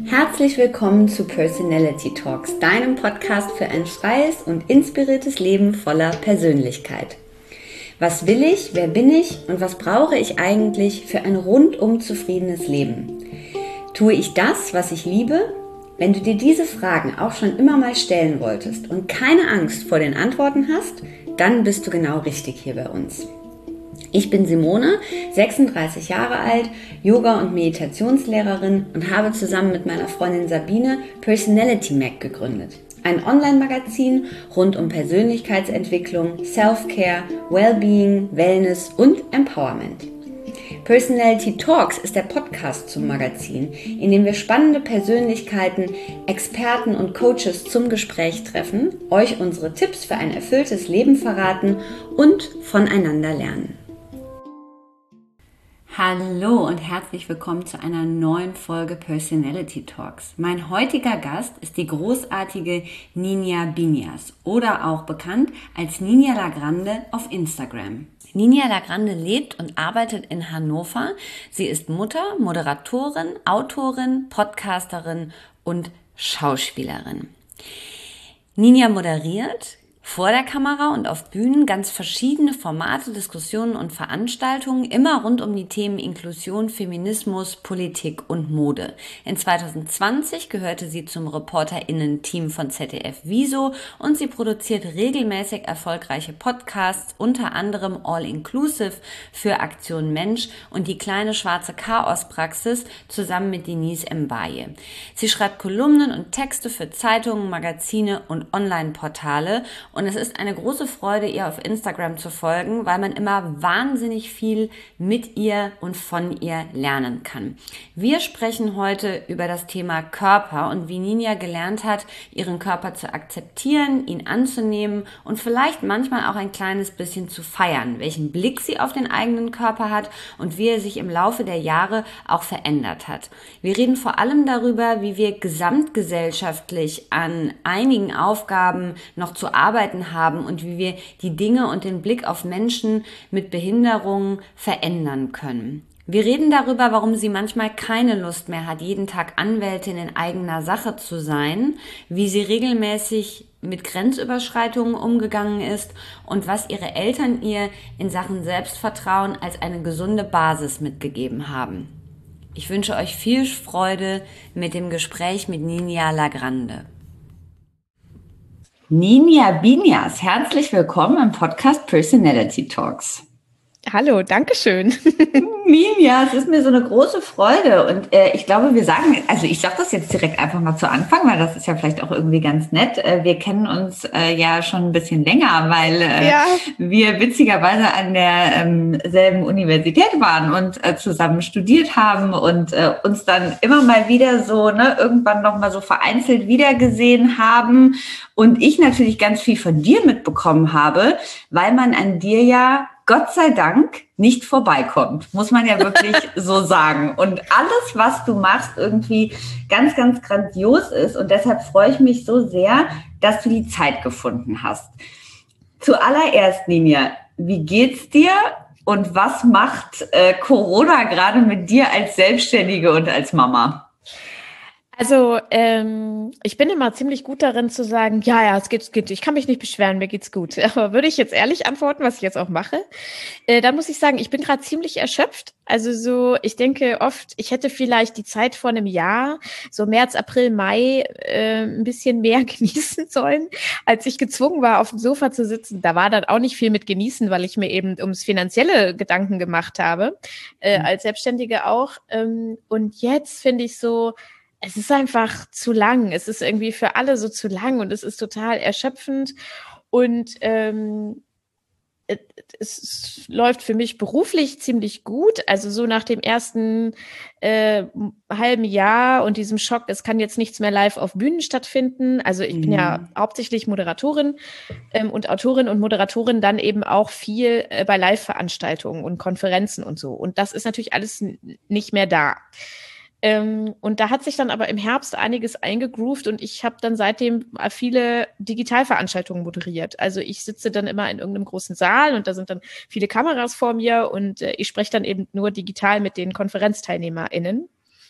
Herzlich willkommen zu Personality Talks, deinem Podcast für ein freies und inspiriertes Leben voller Persönlichkeit. Was will ich, wer bin ich und was brauche ich eigentlich für ein rundum zufriedenes Leben? Tue ich das, was ich liebe? Wenn du dir diese Fragen auch schon immer mal stellen wolltest und keine Angst vor den Antworten hast, dann bist du genau richtig hier bei uns. Ich bin Simone, 36 Jahre alt, Yoga- und Meditationslehrerin und habe zusammen mit meiner Freundin Sabine Personality Mag gegründet. Ein Online-Magazin rund um Persönlichkeitsentwicklung, Self-Care, Wellbeing, Wellness und Empowerment. Personality Talks ist der Podcast zum Magazin, in dem wir spannende Persönlichkeiten, Experten und Coaches zum Gespräch treffen, euch unsere Tipps für ein erfülltes Leben verraten und voneinander lernen. Hallo und herzlich willkommen zu einer neuen Folge Personality Talks. Mein heutiger Gast ist die großartige Ninia Binyas oder auch bekannt als Ninia Lagrande auf Instagram. Ninia Lagrande lebt und arbeitet in Hannover. Sie ist Mutter, Moderatorin, Autorin, Podcasterin und Schauspielerin. Ninia moderiert vor der Kamera und auf Bühnen ganz verschiedene Formate, Diskussionen und Veranstaltungen, immer rund um die Themen Inklusion, Feminismus, Politik und Mode. In 2020 gehörte sie zum ReporterInnen-Team von ZDF Wieso und sie produziert regelmäßig erfolgreiche Podcasts, unter anderem All Inclusive für Aktion Mensch und die kleine schwarze Chaospraxis zusammen mit Denise Mbaye. Sie schreibt Kolumnen und Texte für Zeitungen, Magazine und Online-Portale. Und es ist eine große Freude, ihr auf Instagram zu folgen, weil man immer wahnsinnig viel mit ihr und von ihr lernen kann. Wir sprechen heute über das Thema Körper und wie Ninia gelernt hat, ihren Körper zu akzeptieren, ihn anzunehmen und vielleicht manchmal auch ein kleines bisschen zu feiern, welchen Blick sie auf den eigenen Körper hat und wie er sich im Laufe der Jahre auch verändert hat. Wir reden vor allem darüber, wie wir gesamtgesellschaftlich an einigen Aufgaben noch zu arbeiten haben und wie wir die Dinge und den Blick auf Menschen mit Behinderungen verändern können. Wir reden darüber, warum sie manchmal keine Lust mehr hat, jeden Tag Anwältin in eigener Sache zu sein, wie sie regelmäßig mit Grenzüberschreitungen umgegangen ist und was ihre Eltern ihr in Sachen Selbstvertrauen als eine gesunde Basis mitgegeben haben. Ich wünsche euch viel Freude mit dem Gespräch mit Ninia Lagrande. Ninia Binyas, herzlich willkommen im Podcast Personality Talks. Hallo, danke schön. Ninia, es ist mir so eine große Freude und ich glaube, ich sage das jetzt direkt einfach mal zu Anfang, weil das ist ja vielleicht auch irgendwie ganz nett. Wir kennen uns ja schon ein bisschen länger, weil wir witzigerweise an der selben Universität waren und zusammen studiert haben und uns dann immer mal wieder so, irgendwann noch mal so vereinzelt wiedergesehen haben und ich natürlich ganz viel von dir mitbekommen habe, weil man an dir ja Gott sei Dank nicht vorbeikommt, muss man ja wirklich so sagen. Und alles, was du machst, irgendwie ganz, ganz grandios ist. Und deshalb freue ich mich so sehr, dass du die Zeit gefunden hast. Zuallererst, Ninia, wie geht's dir und was macht Corona gerade mit dir als Selbstständige und als Mama? Also, ich bin immer ziemlich gut darin zu sagen, ja, es geht, ich kann mich nicht beschweren, mir geht's gut. Aber würde ich jetzt ehrlich antworten, was ich jetzt auch mache, dann muss ich sagen, ich bin gerade ziemlich erschöpft. Also so, ich denke oft, ich hätte vielleicht die Zeit vor einem Jahr, so März, April, Mai, ein bisschen mehr genießen sollen, als ich gezwungen war, auf dem Sofa zu sitzen. Da war dann auch nicht viel mit genießen, weil ich mir eben ums finanzielle Gedanken gemacht habe, als Selbstständige auch. Und jetzt finde ich so, es ist einfach zu lang. Es ist irgendwie für alle so zu lang und es ist total erschöpfend. Und es läuft für mich beruflich ziemlich gut. Also so nach dem ersten halben Jahr und diesem Schock, es kann jetzt nichts mehr live auf Bühnen stattfinden. Also ich bin ja hauptsächlich Moderatorin und Autorin und Moderatorin dann eben auch viel bei Live-Veranstaltungen und Konferenzen und so. Und das ist natürlich alles nicht mehr da. Und da hat sich dann aber im Herbst einiges eingegroovt und ich habe dann seitdem viele Digitalveranstaltungen moderiert. Also ich sitze dann immer in irgendeinem großen Saal und da sind dann viele Kameras vor mir und ich spreche dann eben nur digital mit den KonferenzteilnehmerInnen.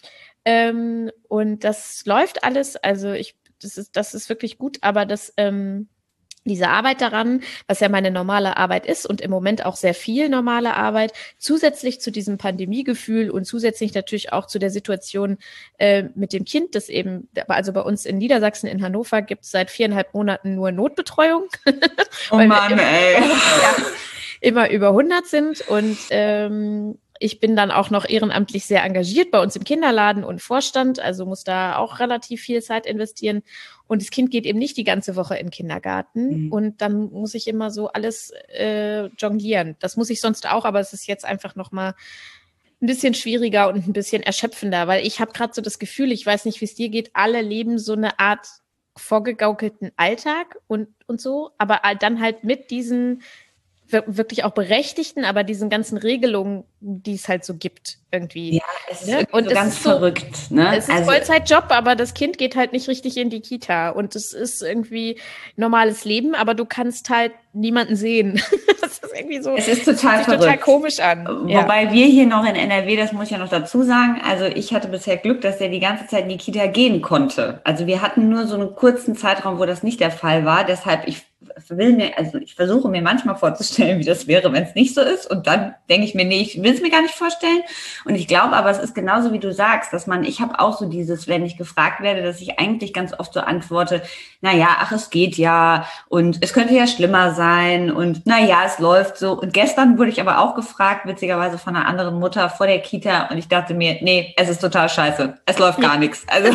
Und das läuft alles. Also das ist wirklich gut, aber diese Arbeit daran, was ja meine normale Arbeit ist und im Moment auch sehr viel normale Arbeit, zusätzlich zu diesem Pandemiegefühl und zusätzlich natürlich auch zu der Situation mit dem Kind, das eben, also bei uns in Niedersachsen, in Hannover, gibt es seit 4,5 Monaten nur Notbetreuung. Oh Mann, ey. Immer über 100 sind und ich bin dann auch noch ehrenamtlich sehr engagiert bei uns im Kinderladen und Vorstand, also muss da auch relativ viel Zeit investieren. Und das Kind geht eben nicht die ganze Woche in den Kindergarten. Und dann muss ich immer so alles jonglieren. Das muss ich sonst auch, aber es ist jetzt einfach noch mal ein bisschen schwieriger und ein bisschen erschöpfender, weil ich habe gerade so das Gefühl, ich weiß nicht, wie es dir geht, alle leben so eine Art vorgegaukelten Alltag und so, aber dann halt mit diesen wirklich auch berechtigten, aber diesen ganzen Regelungen, die es halt so gibt, irgendwie. Ja, es ist irgendwie so ganz verrückt. Ne? Es ist Vollzeitjob, aber das Kind geht halt nicht richtig in die Kita. Und es ist irgendwie normales Leben, aber du kannst halt niemanden sehen. Das ist irgendwie so. Es ist total verrückt. Total komisch an. Wobei wir hier noch in NRW, das muss ich ja noch dazu sagen, also ich hatte bisher Glück, dass der die ganze Zeit in die Kita gehen konnte. Also wir hatten nur so einen kurzen Zeitraum, wo das nicht der Fall war. Deshalb, ich versuche mir manchmal vorzustellen, wie das wäre, wenn es nicht so ist. Und dann denke ich mir, nee, ich will es mir gar nicht vorstellen. Und ich glaube aber, es ist genauso, wie du sagst, ich habe auch so dieses, wenn ich gefragt werde, dass ich eigentlich ganz oft so antworte, es geht ja und es könnte ja schlimmer sein und es läuft so. Und gestern wurde ich aber auch gefragt, witzigerweise von einer anderen Mutter vor der Kita und ich dachte mir, nee, es ist total scheiße. Es läuft gar nichts. Also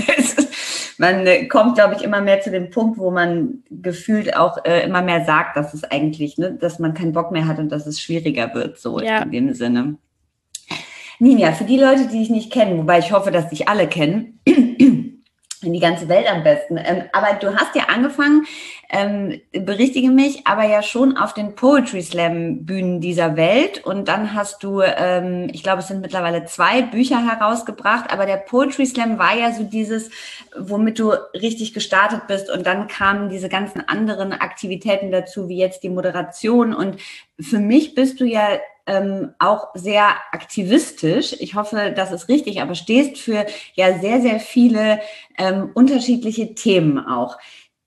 man kommt, glaube ich, immer mehr zu dem Punkt, wo man gefühlt auch immer mehr sagt, dass es eigentlich, dass man keinen Bock mehr hat und dass es schwieriger wird, so in dem Sinne. Ninja, für die Leute, die dich nicht kennen, wobei ich hoffe, dass dich alle kennen, in die ganze Welt am besten. Aber du hast ja angefangen, berichtige mich, aber ja schon auf den Poetry Slam Bühnen dieser Welt. Und dann hast du, ich glaube, es sind mittlerweile 2 Bücher herausgebracht. Aber der Poetry Slam war ja so dieses, womit du richtig gestartet bist. Und dann kamen diese ganzen anderen Aktivitäten dazu, wie jetzt die Moderation. Und für mich bist du ja auch sehr aktivistisch. Ich hoffe, das ist richtig, aber stehst für ja sehr, sehr viele unterschiedliche Themen auch.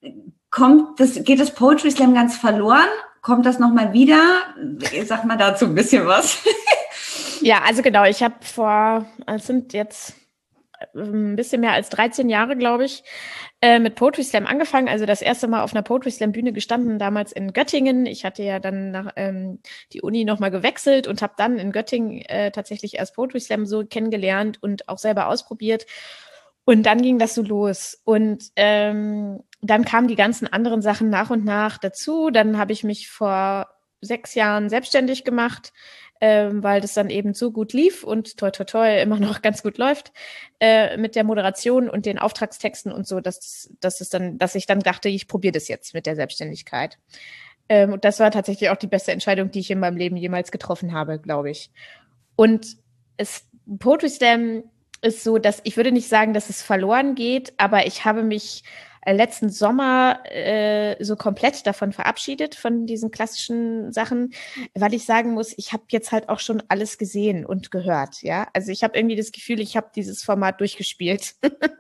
Geht das Poetry Slam ganz verloren? Kommt das nochmal wieder? Sag mal dazu ein bisschen was. Ja, also genau, ich habe es sind jetzt ein bisschen mehr als 13 Jahre, glaube ich, mit Poetry Slam angefangen. Also das erste Mal auf einer Poetry Slam Bühne gestanden, damals in Göttingen. Ich hatte ja dann nach die Uni nochmal gewechselt und habe dann in Göttingen tatsächlich erst Poetry Slam so kennengelernt und auch selber ausprobiert. Und dann ging das so los. Und dann kamen die ganzen anderen Sachen nach und nach dazu. Dann habe ich mich vor 6 Jahren selbstständig gemacht, weil das dann eben so gut lief und toi toi toi immer noch ganz gut läuft mit der Moderation und den Auftragstexten und so, dass ich dann dachte, ich probiere das jetzt mit der Selbstständigkeit. Und das war tatsächlich auch die beste Entscheidung, die ich in meinem Leben jemals getroffen habe, glaube ich. Und Poetry Slam ist so, dass ich würde nicht sagen, dass es verloren geht, aber ich habe mich letzten Sommer so komplett davon verabschiedet, von diesen klassischen Sachen, weil ich sagen muss, ich habe jetzt halt auch schon alles gesehen und gehört, ja. Also ich habe irgendwie das Gefühl, ich habe dieses Format durchgespielt.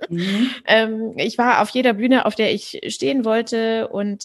Ich war auf jeder Bühne, auf der ich stehen wollte und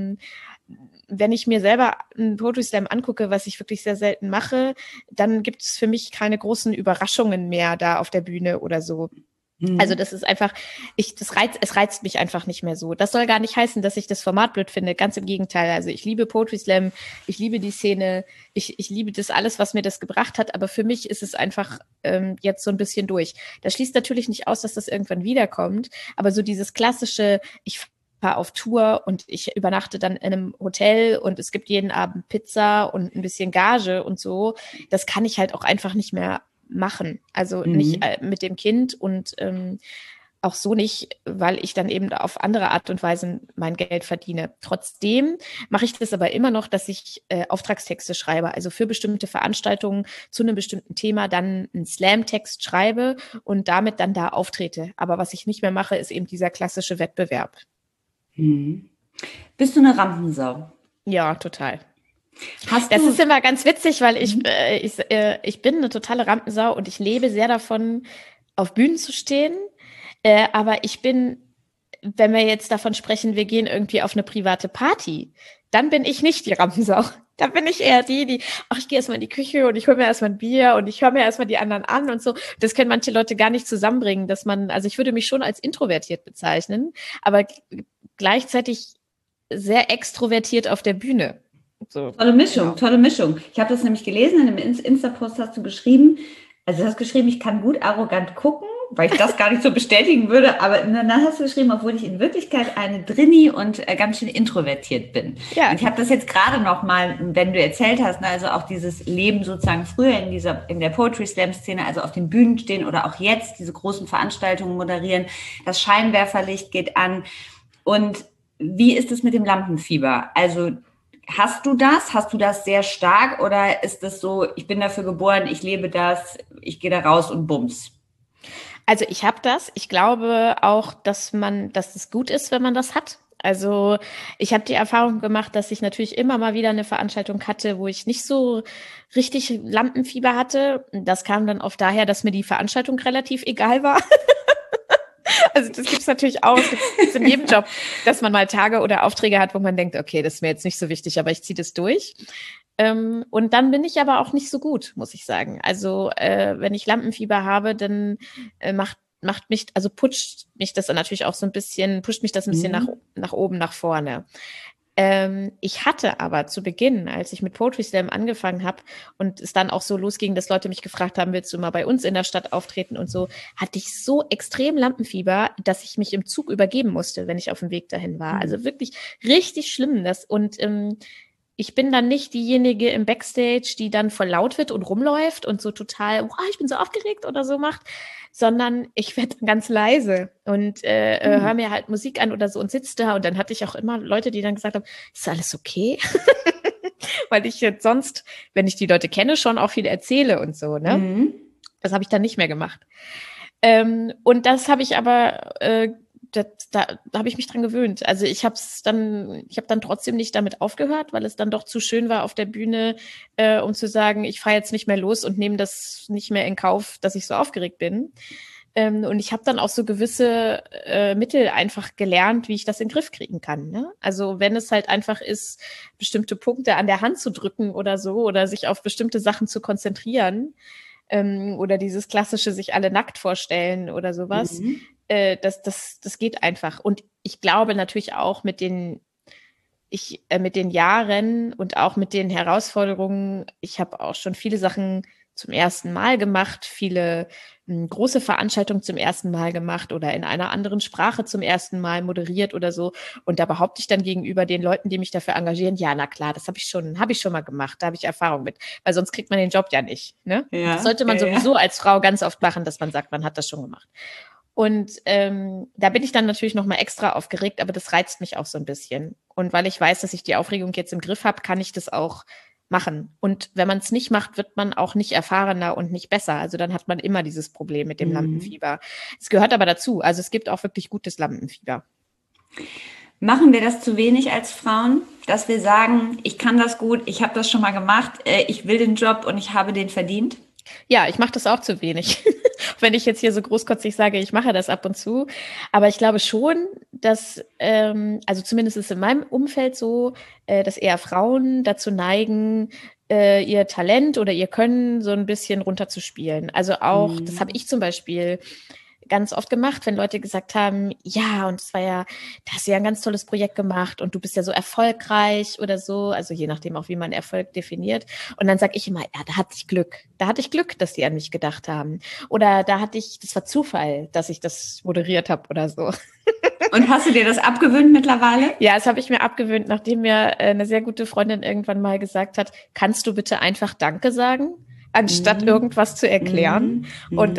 wenn ich mir selber einen Poetry Slam angucke, was ich wirklich sehr selten mache, dann gibt es für mich keine großen Überraschungen mehr da auf der Bühne oder so. Also das ist einfach, es reizt mich einfach nicht mehr so. Das soll gar nicht heißen, dass ich das Format blöd finde. Ganz im Gegenteil. Also ich liebe Poetry Slam, ich liebe die Szene, ich liebe das alles, was mir das gebracht hat. Aber für mich ist es einfach jetzt so ein bisschen durch. Das schließt natürlich nicht aus, dass das irgendwann wiederkommt. Aber so dieses klassische, ich fahre auf Tour und ich übernachte dann in einem Hotel und es gibt jeden Abend Pizza und ein bisschen Gage und so. Das kann ich halt auch einfach nicht mehr machen. Also nicht mit dem Kind und auch so nicht, weil ich dann eben auf andere Art und Weise mein Geld verdiene. Trotzdem mache ich das aber immer noch, dass ich Auftragstexte schreibe, also für bestimmte Veranstaltungen zu einem bestimmten Thema dann einen Slam-Text schreibe und damit dann da auftrete. Aber was ich nicht mehr mache, ist eben dieser klassische Wettbewerb. Bist du eine Rampensau? Ja, total. Das ist immer ganz witzig, weil ich bin eine totale Rampensau und ich lebe sehr davon, auf Bühnen zu stehen. Aber ich bin, wenn wir jetzt davon sprechen, wir gehen irgendwie auf eine private Party, dann bin ich nicht die Rampensau. Dann bin ich eher ach, ich gehe erstmal in die Küche und ich hole mir erstmal ein Bier und ich höre mir erstmal die anderen an und so. Das können manche Leute gar nicht zusammenbringen, also ich würde mich schon als introvertiert bezeichnen, aber gleichzeitig sehr extrovertiert auf der Bühne. So, tolle Mischung, genau. tolle Mischung. Ich habe das nämlich gelesen, in einem Insta-Post hast du geschrieben, ich kann gut arrogant gucken, weil ich das gar nicht so bestätigen würde, aber dann hast du geschrieben, obwohl ich in Wirklichkeit eine Drinni und ganz schön introvertiert bin. Ja. Und ich habe das jetzt gerade noch mal, wenn du erzählt hast, ne, also auch dieses Leben sozusagen früher in der Poetry Slam Szene, also auf den Bühnen stehen oder auch jetzt diese großen Veranstaltungen moderieren, das Scheinwerferlicht geht an. Und wie ist es mit dem Lampenfieber? Also hast du das sehr stark oder ist es so, ich bin dafür geboren, ich lebe das, ich gehe da raus und bums? Also ich habe das. Ich glaube auch, dass es gut ist, wenn man das hat. Also ich habe die Erfahrung gemacht, dass ich natürlich immer mal wieder eine Veranstaltung hatte, wo ich nicht so richtig Lampenfieber hatte. Das kam dann oft daher, dass mir die Veranstaltung relativ egal war. Also das gibt's natürlich auch, es gibt's in jedem Job, dass man mal Tage oder Aufträge hat, wo man denkt, okay, das ist mir jetzt nicht so wichtig, aber ich ziehe das durch. Und dann bin ich aber auch nicht so gut, muss ich sagen. Also wenn ich Lampenfieber habe, dann pusht mich das dann natürlich auch so ein bisschen, pusht mich das ein bisschen nach oben, nach vorne. Ich hatte aber zu Beginn, als ich mit Poetry Slam angefangen habe und es dann auch so losging, dass Leute mich gefragt haben, willst du mal bei uns in der Stadt auftreten und so, hatte ich so extrem Lampenfieber, dass ich mich im Zug übergeben musste, wenn ich auf dem Weg dahin war. Also wirklich richtig schlimm. Ich bin dann nicht diejenige im Backstage, die dann voll laut wird und rumläuft und so total, wow, ich bin so aufgeregt oder so macht, sondern ich werde ganz leise und höre mir halt Musik an oder so und sitze da. Und dann hatte ich auch immer Leute, die dann gesagt haben, ist alles okay? Weil ich jetzt sonst, wenn ich die Leute kenne, schon auch viel erzähle und so, ne? Das habe ich dann nicht mehr gemacht. Und das habe ich aber da habe ich mich dran gewöhnt. Also ich habe dann trotzdem nicht damit aufgehört, weil es dann doch zu schön war auf der Bühne, um zu sagen, ich fahre jetzt nicht mehr los und nehme das nicht mehr in Kauf, dass ich so aufgeregt bin. Und ich habe dann auch so gewisse Mittel einfach gelernt, wie ich das in den Griff kriegen kann. Ne? Also wenn es halt einfach ist, bestimmte Punkte an der Hand zu drücken oder so oder sich auf bestimmte Sachen zu konzentrieren, oder dieses klassische sich alle nackt vorstellen oder sowas. Das geht einfach. Und ich glaube natürlich auch mit den Jahren und auch mit den Herausforderungen, ich habe auch schon viele Sachen zum ersten Mal gemacht, viele große Veranstaltungen zum ersten Mal gemacht oder in einer anderen Sprache zum ersten Mal moderiert oder so. Und da behaupte ich dann gegenüber den Leuten, die mich dafür engagieren, ja, na klar, das habe ich schon mal gemacht, da habe ich Erfahrung mit. Weil sonst kriegt man den Job ja nicht. Ne? Ja, das sollte man sowieso als Frau ganz oft machen, dass man sagt, man hat das schon gemacht. Und da bin ich dann natürlich noch mal extra aufgeregt, aber das reizt mich auch so ein bisschen. Und weil ich weiß, dass ich die Aufregung jetzt im Griff habe, kann ich das auch machen. Und wenn man es nicht macht, wird man auch nicht erfahrener und nicht besser. Also dann hat man immer dieses Problem mit dem Lampenfieber. Es gehört aber dazu. Also es gibt auch wirklich gutes Lampenfieber. Machen wir das zu wenig als Frauen, dass wir sagen, ich kann das gut, ich habe das schon mal gemacht, ich will den Job und ich habe den verdient? Ja, ich mache das auch zu wenig. Wenn ich jetzt hier so großkotzig sage, ich mache das ab und zu. Aber ich glaube schon, dass, also zumindest ist in meinem Umfeld so, dass eher Frauen dazu neigen, ihr Talent oder ihr Können so ein bisschen runterzuspielen. Also auch, das habe ich zum Beispiel ganz oft gemacht, wenn Leute gesagt haben, ja, und es war ja, da hast du ja ein ganz tolles Projekt gemacht und du bist ja so erfolgreich oder so, also je nachdem auch, wie man Erfolg definiert. Und dann sage ich immer, ja, da hatte ich Glück, dass die an mich gedacht haben. Oder das war Zufall, dass ich das moderiert habe oder so. Und hast du dir das abgewöhnt mittlerweile? Ja, das habe ich mir abgewöhnt, nachdem mir eine sehr gute Freundin irgendwann mal gesagt hat, kannst du bitte einfach Danke sagen? Anstatt irgendwas zu erklären. Und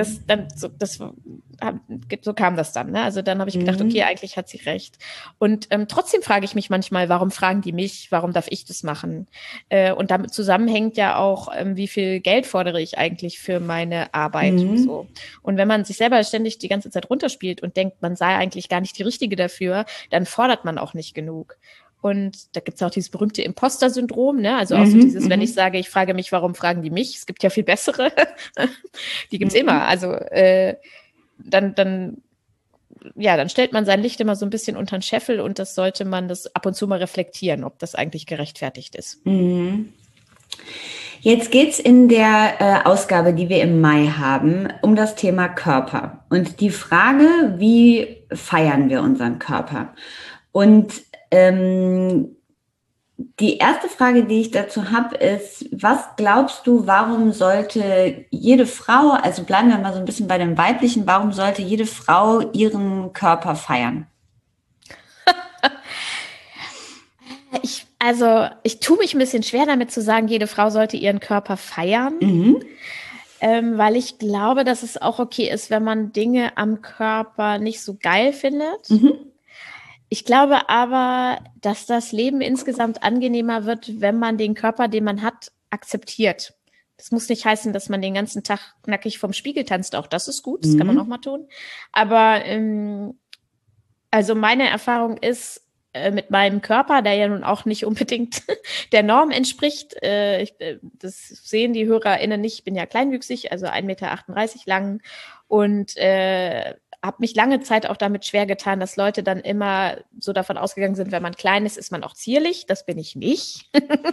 so kam das dann. Ne? Also dann habe ich gedacht, okay, eigentlich hat sie recht. Und trotzdem frage ich mich manchmal, warum fragen die mich? Warum darf ich das machen? Und damit zusammenhängt ja auch, wie viel Geld fordere ich eigentlich für meine Arbeit und so. Und wenn man sich selber ständig die ganze Zeit runterspielt und denkt, man sei eigentlich gar nicht die Richtige dafür, dann fordert man auch nicht genug. Und da gibt's auch dieses berühmte Imposter-Syndrom, ne? Also auch so dieses, wenn ich sage, ich frage mich, warum fragen die mich? Es gibt ja viel bessere. Die gibt's immer. Also dann stellt man sein Licht immer so ein bisschen unter den Scheffel und das sollte man das ab und zu mal reflektieren, ob das eigentlich gerechtfertigt ist. Mhm. Jetzt geht's in der Ausgabe, die wir im Mai haben, um das Thema Körper und die Frage, wie feiern wir unseren Körper? Und die erste Frage, die ich dazu habe, ist, was glaubst du, warum sollte jede Frau, also bleiben wir mal so ein bisschen bei dem Weiblichen, warum sollte jede Frau ihren Körper feiern? Ich tue mich ein bisschen schwer damit zu sagen, jede Frau sollte ihren Körper feiern, weil ich glaube, dass es auch okay ist, wenn man Dinge am Körper nicht so geil findet. Ich glaube aber, dass das Leben insgesamt angenehmer wird, wenn man den Körper, den man hat, akzeptiert. Das muss nicht heißen, dass man den ganzen Tag nackig vorm Spiegel tanzt. Auch das ist gut, das kann man auch mal tun. Aber also meine Erfahrung ist, mit meinem Körper, der ja nun auch nicht unbedingt der Norm entspricht. Das sehen die HörerInnen nicht. Ich bin ja kleinwüchsig, also 1,38 Meter lang und habe mich lange Zeit auch damit schwer getan, dass Leute dann immer so davon ausgegangen sind, wenn man klein ist, ist man auch zierlich. Das bin ich nicht.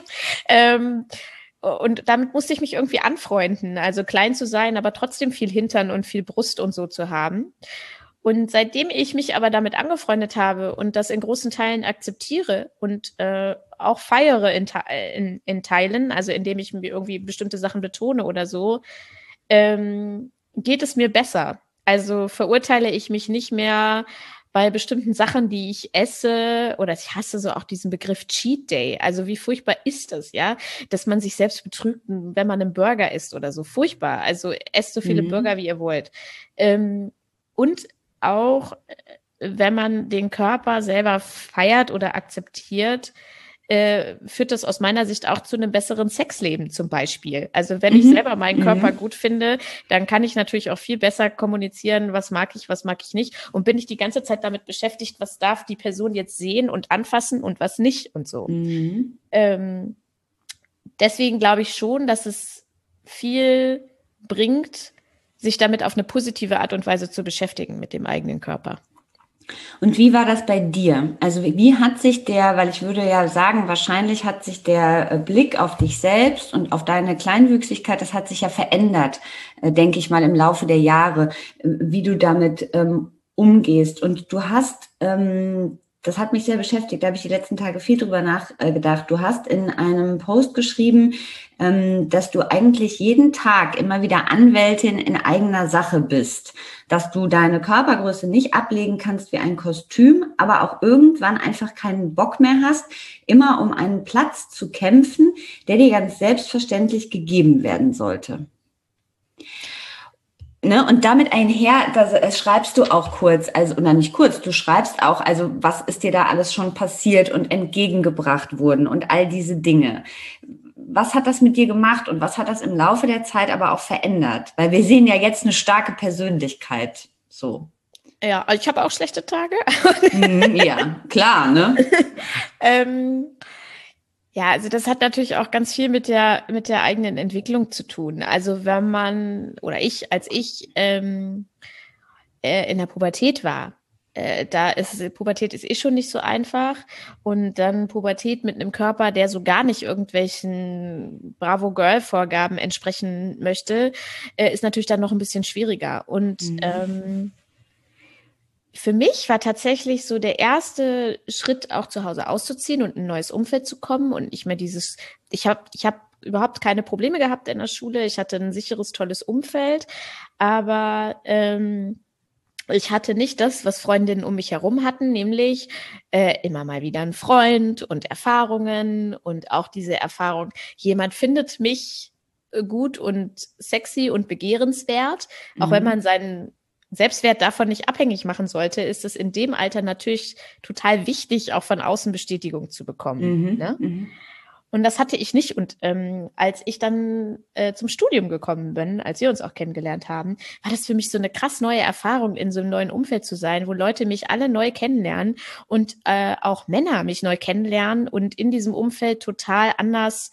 Und damit musste ich mich irgendwie anfreunden, also klein zu sein, aber trotzdem viel Hintern und viel Brust und so zu haben. Und seitdem ich mich aber damit angefreundet habe und das in großen Teilen akzeptiere und auch feiere in Teilen, also indem ich mir irgendwie bestimmte Sachen betone oder so, geht es mir besser. Also verurteile ich mich nicht mehr bei bestimmten Sachen, die ich esse, oder ich hasse so auch diesen Begriff Cheat Day. Also wie furchtbar ist das, ja? Dass man sich selbst betrügt, wenn man einen Burger isst oder so. Furchtbar. Also esst so viele Burger, wie ihr wollt. Und auch, wenn man den Körper selber feiert oder akzeptiert, führt das aus meiner Sicht auch zu einem besseren Sexleben zum Beispiel. Also wenn ich selber meinen Körper gut finde, dann kann ich natürlich auch viel besser kommunizieren, was mag ich nicht. Und bin ich die ganze Zeit damit beschäftigt, was darf die Person jetzt sehen und anfassen und was nicht und so. Deswegen glaube ich schon, dass es viel bringt, sich damit auf eine positive Art und Weise zu beschäftigen mit dem eigenen Körper. Und wie war das bei dir? Also wie hat sich weil ich würde ja sagen, wahrscheinlich hat sich der Blick auf dich selbst und auf deine Kleinwüchsigkeit, das hat sich ja verändert, denke ich mal, im Laufe der Jahre, wie du damit umgehst. Und du hast, das hat mich sehr beschäftigt, da habe ich die letzten Tage viel drüber nachgedacht. Du hast in einem Post geschrieben, dass du eigentlich jeden Tag immer wieder Anwältin in eigener Sache bist, dass du deine Körpergröße nicht ablegen kannst wie ein Kostüm, aber auch irgendwann einfach keinen Bock mehr hast, immer um einen Platz zu kämpfen, der dir ganz selbstverständlich gegeben werden sollte. Ne? Und damit einher, das schreibst du auch kurz, also oder nicht kurz, du schreibst auch, also was ist dir da alles schon passiert und entgegengebracht wurden und all diese Dinge. Was hat das mit dir gemacht und was hat das im Laufe der Zeit aber auch verändert? Weil wir sehen ja jetzt eine starke Persönlichkeit, so. Ja, ich habe auch schlechte Tage. Ja, klar, ne? Ja, also das hat natürlich auch ganz viel mit der eigenen Entwicklung zu tun. Also wenn man, oder als ich in der Pubertät war, Pubertät ist schon nicht so einfach und dann Pubertät mit einem Körper, der so gar nicht irgendwelchen Bravo-Girl-Vorgaben entsprechen möchte, ist natürlich dann noch ein bisschen schwieriger. Und für mich war tatsächlich so der erste Schritt, auch zu Hause auszuziehen und in ein neues Umfeld zu kommen und nicht mehr ich habe überhaupt keine Probleme gehabt in der Schule. Ich hatte ein sicheres, tolles Umfeld, aber ich hatte nicht das, was Freundinnen um mich herum hatten, nämlich immer mal wieder einen Freund und Erfahrungen und auch diese Erfahrung, jemand findet mich gut und sexy und begehrenswert, auch wenn man seinen Selbstwert davon nicht abhängig machen sollte, ist es in dem Alter natürlich total wichtig, auch von außen Bestätigung zu bekommen. Ne? Und das hatte ich nicht. Und als ich dann zum Studium gekommen bin, als wir uns auch kennengelernt haben, war das für mich so eine krass neue Erfahrung, in so einem neuen Umfeld zu sein, wo Leute mich alle neu kennenlernen und auch Männer mich neu kennenlernen und in diesem Umfeld total anders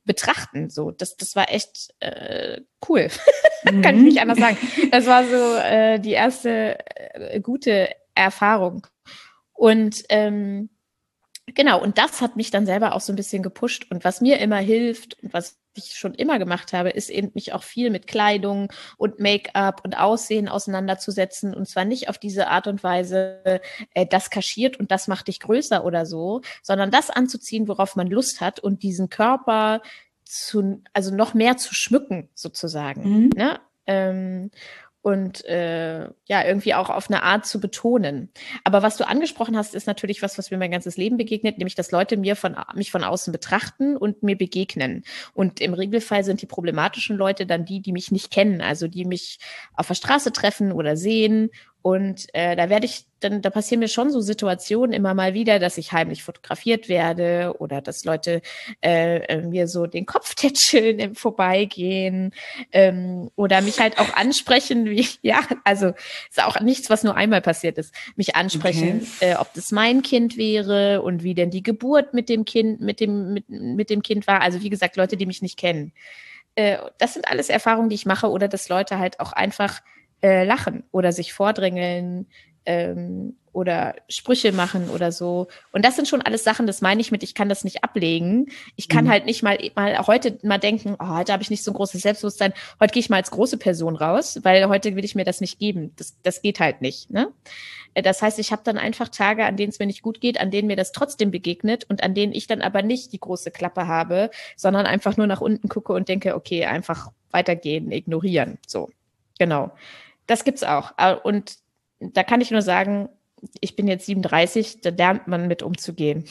betrachten. So, das war echt cool. Kann ich nicht anders sagen. Das war so die erste gute Erfahrung. Und genau, und das hat mich dann selber auch so ein bisschen gepusht. Und was mir immer hilft und was ich schon immer gemacht habe, ist eben mich auch viel mit Kleidung und Make-up und Aussehen auseinanderzusetzen. Und zwar nicht auf diese Art und Weise, das kaschiert und das macht dich größer oder so, sondern das anzuziehen, worauf man Lust hat und diesen Körper also noch mehr zu schmücken, sozusagen. Ne? Und ja, irgendwie auch auf eine Art zu betonen. Aber was du angesprochen hast, ist natürlich was mir mein ganzes Leben begegnet, nämlich dass Leute mich von außen betrachten und mir begegnen. Und im Regelfall sind die problematischen Leute dann die mich nicht kennen, also die mich auf der Straße treffen oder sehen. Und da passieren mir schon so Situationen immer mal wieder, dass ich heimlich fotografiert werde oder dass Leute mir so den Kopf tätscheln im Vorbeigehen oder mich halt auch ansprechen, also ist auch nichts, was nur einmal passiert ist, mich ansprechen, ob das mein Kind wäre und wie denn die Geburt mit dem Kind war. Also wie gesagt, Leute, die mich nicht kennen. Das sind alles Erfahrungen, die ich mache, oder dass Leute halt auch einfach lachen oder sich vordrängeln oder Sprüche machen oder so. Und das sind schon alles Sachen, das meine ich mit, ich kann das nicht ablegen. Ich kann halt nicht mal heute mal denken, oh, heute habe ich nicht so ein großes Selbstbewusstsein, heute gehe ich mal als große Person raus, weil heute will ich mir das nicht geben. Das geht halt nicht. Ne? Das heißt, ich habe dann einfach Tage, an denen es mir nicht gut geht, an denen mir das trotzdem begegnet und an denen ich dann aber nicht die große Klappe habe, sondern einfach nur nach unten gucke und denke, okay, einfach weitergehen, ignorieren. So, genau. Das gibt's auch. Und da kann ich nur sagen, ich bin jetzt 37, da lernt man mit umzugehen.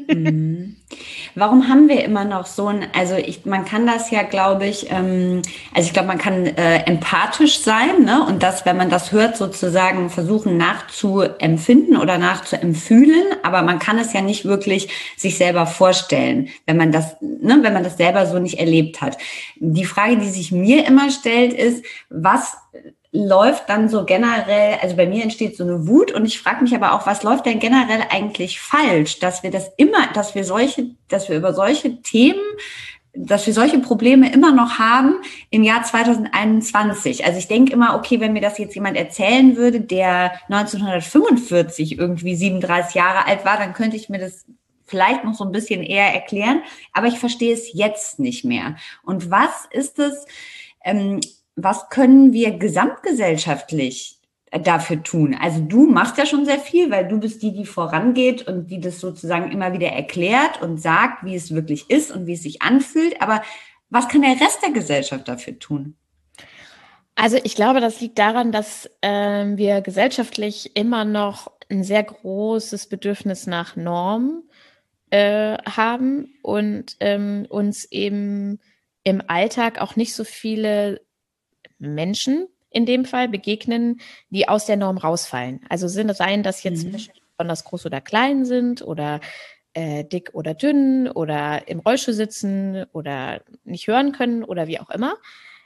Warum haben wir immer noch so man kann das ja, glaube ich, ich glaube, man kann empathisch sein, ne? Und das, wenn man das hört, sozusagen versuchen nachzuempfinden oder nachzuempfühlen, aber man kann es ja nicht wirklich sich selber vorstellen, wenn man das selber so nicht erlebt hat. Die Frage, die sich mir immer stellt, ist, was läuft dann so generell, also bei mir entsteht so eine Wut und ich frage mich aber auch, was läuft denn generell eigentlich falsch, dass wir solche Probleme immer noch haben im Jahr 2021. Also ich denke immer, okay, wenn mir das jetzt jemand erzählen würde, der 1945 irgendwie 37 Jahre alt war, dann könnte ich mir das vielleicht noch so ein bisschen eher erklären, aber ich verstehe es jetzt nicht mehr. Und was ist es, was können wir gesamtgesellschaftlich dafür tun? Also du machst ja schon sehr viel, weil du bist die vorangeht und die das sozusagen immer wieder erklärt und sagt, wie es wirklich ist und wie es sich anfühlt. Aber was kann der Rest der Gesellschaft dafür tun? Also ich glaube, das liegt daran, dass wir gesellschaftlich immer noch ein sehr großes Bedürfnis nach Norm haben und uns eben im Alltag auch nicht so viele Menschen in dem Fall begegnen, die aus der Norm rausfallen. Also seien das jetzt Menschen, die besonders groß oder klein sind oder dick oder dünn oder im Rollstuhl sitzen oder nicht hören können oder wie auch immer.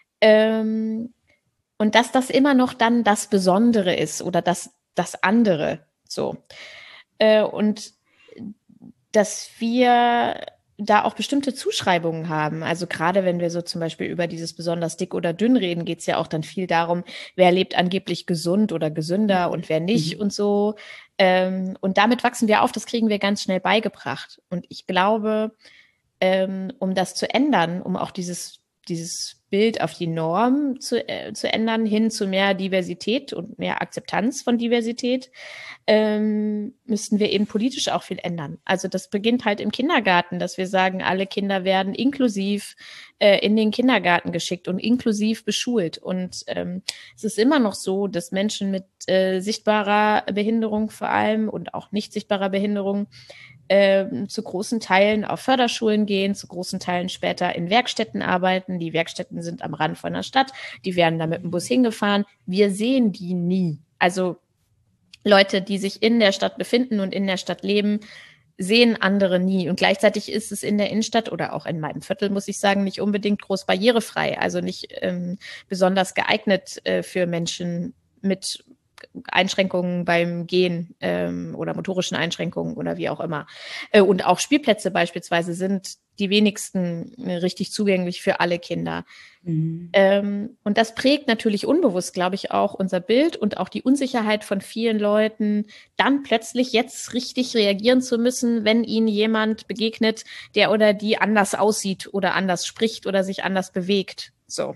Und dass das immer noch dann das Besondere ist oder das andere. So. Und dass wir da auch bestimmte Zuschreibungen haben. Also gerade wenn wir so zum Beispiel über dieses besonders dick oder dünn reden, geht es ja auch dann viel darum, wer lebt angeblich gesund oder gesünder und wer nicht und so. Und damit wachsen wir auf, das kriegen wir ganz schnell beigebracht. Und ich glaube, um das zu ändern, um auch dieses Bild auf die Norm zu ändern, hin zu mehr Diversität und mehr Akzeptanz von Diversität, müssten wir eben politisch auch viel ändern. Also das beginnt halt im Kindergarten, dass wir sagen, alle Kinder werden inklusiv in den Kindergarten geschickt und inklusiv beschult. Und es ist immer noch so, dass Menschen mit sichtbarer Behinderung vor allem und auch nicht sichtbarer Behinderung zu großen Teilen auf Förderschulen gehen, zu großen Teilen später in Werkstätten arbeiten. Die Werkstätten sind am Rand von der Stadt, die werden da mit dem Bus hingefahren. Wir sehen die nie. Also Leute, die sich in der Stadt befinden und in der Stadt leben, sehen andere nie. Und gleichzeitig ist es in der Innenstadt oder auch in meinem Viertel, muss ich sagen, nicht unbedingt groß barrierefrei, also nicht besonders geeignet für Menschen mit Einschränkungen beim Gehen oder motorischen Einschränkungen oder wie auch immer. Und auch Spielplätze beispielsweise sind die wenigsten richtig zugänglich für alle Kinder. Mhm. Und das prägt natürlich unbewusst, glaube ich, auch unser Bild und auch die Unsicherheit von vielen Leuten, dann plötzlich jetzt richtig reagieren zu müssen, wenn ihnen jemand begegnet, der oder die anders aussieht oder anders spricht oder sich anders bewegt. So.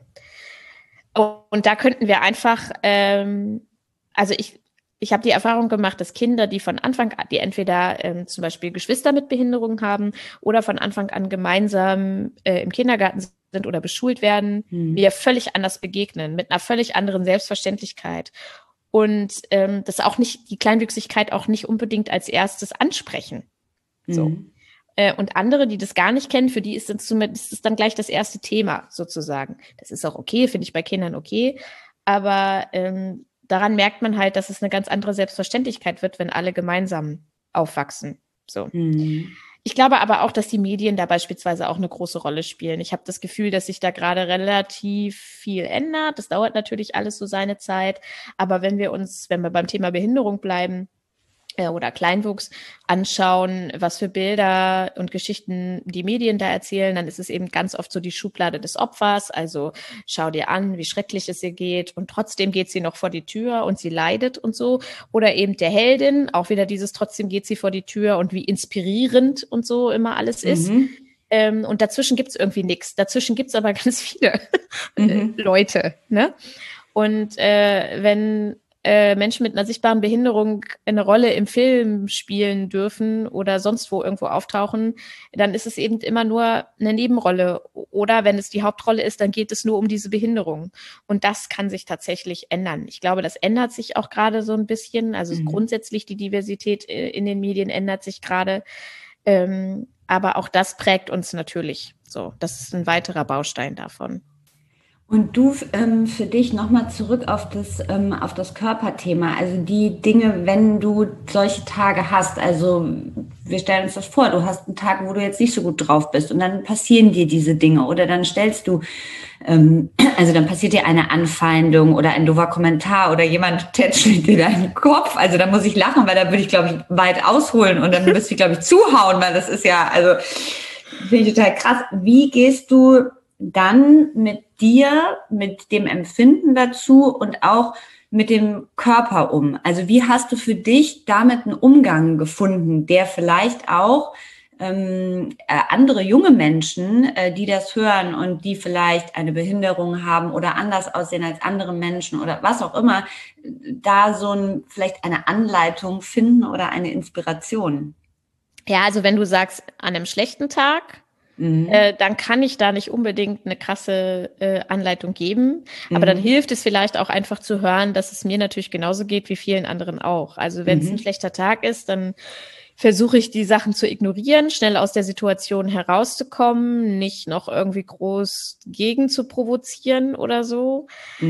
Und da könnten wir einfach, also ich habe die Erfahrung gemacht, dass Kinder, die von Anfang an, die entweder zum Beispiel Geschwister mit Behinderung haben oder von Anfang an gemeinsam im Kindergarten sind oder beschult werden, mir völlig anders begegnen, mit einer völlig anderen Selbstverständlichkeit. Und das auch nicht, die Kleinwüchsigkeit auch nicht unbedingt als erstes ansprechen. So. Und andere, die das gar nicht kennen, für die ist es dann gleich das erste Thema sozusagen. Das ist auch okay, finde ich bei Kindern okay. Aber daran merkt man halt, dass es eine ganz andere Selbstverständlichkeit wird, wenn alle gemeinsam aufwachsen. So. Ich glaube aber auch, dass die Medien da beispielsweise auch eine große Rolle spielen. Ich habe das Gefühl, dass sich da gerade relativ viel ändert. Das dauert natürlich alles so seine Zeit. Aber wenn wir beim Thema Behinderung bleiben, oder Kleinwuchs anschauen, was für Bilder und Geschichten die Medien da erzählen, dann ist es eben ganz oft so die Schublade des Opfers. Also schau dir an, wie schrecklich es ihr geht und trotzdem geht sie noch vor die Tür und sie leidet und so. Oder eben der Heldin, auch wieder dieses trotzdem geht sie vor die Tür und wie inspirierend und so immer alles ist. Und dazwischen gibt's irgendwie nichts. Dazwischen gibt's aber ganz viele Leute. Ne? Und wenn Menschen mit einer sichtbaren Behinderung eine Rolle im Film spielen dürfen oder sonst wo irgendwo auftauchen, dann ist es eben immer nur eine Nebenrolle. Oder wenn es die Hauptrolle ist, dann geht es nur um diese Behinderung. Und das kann sich tatsächlich ändern. Ich glaube, das ändert sich auch gerade so ein bisschen. Also grundsätzlich die Diversität in den Medien ändert sich gerade. Aber auch das prägt uns natürlich. So, das ist ein weiterer Baustein davon. Und du für dich nochmal zurück auf das Körperthema, also die Dinge, wenn du solche Tage hast, also wir stellen uns das vor, du hast einen Tag, wo du jetzt nicht so gut drauf bist und dann passieren dir diese Dinge oder dann also dann passiert dir eine Anfeindung oder ein doofer Kommentar oder jemand tätschelt dir deinen Kopf, also da muss ich lachen, weil da würde ich, glaube ich, weit ausholen und dann müsste ich, glaube ich, zuhauen, weil das ist ja, also finde ich total krass. Wie gehst du dann mit dir, mit dem Empfinden dazu und auch mit dem Körper um? Also wie hast du für dich damit einen Umgang gefunden, der vielleicht auch andere junge Menschen, die das hören und die vielleicht eine Behinderung haben oder anders aussehen als andere Menschen oder was auch immer, da vielleicht eine Anleitung finden oder eine Inspiration? Ja, also wenn du sagst, an einem schlechten Tag, dann kann ich da nicht unbedingt eine krasse Anleitung geben. Aber dann hilft es vielleicht auch einfach zu hören, dass es mir natürlich genauso geht wie vielen anderen auch. Also wenn es ein schlechter Tag ist, dann versuche ich, die Sachen zu ignorieren, schnell aus der Situation herauszukommen, nicht noch irgendwie groß gegen zu provozieren oder so.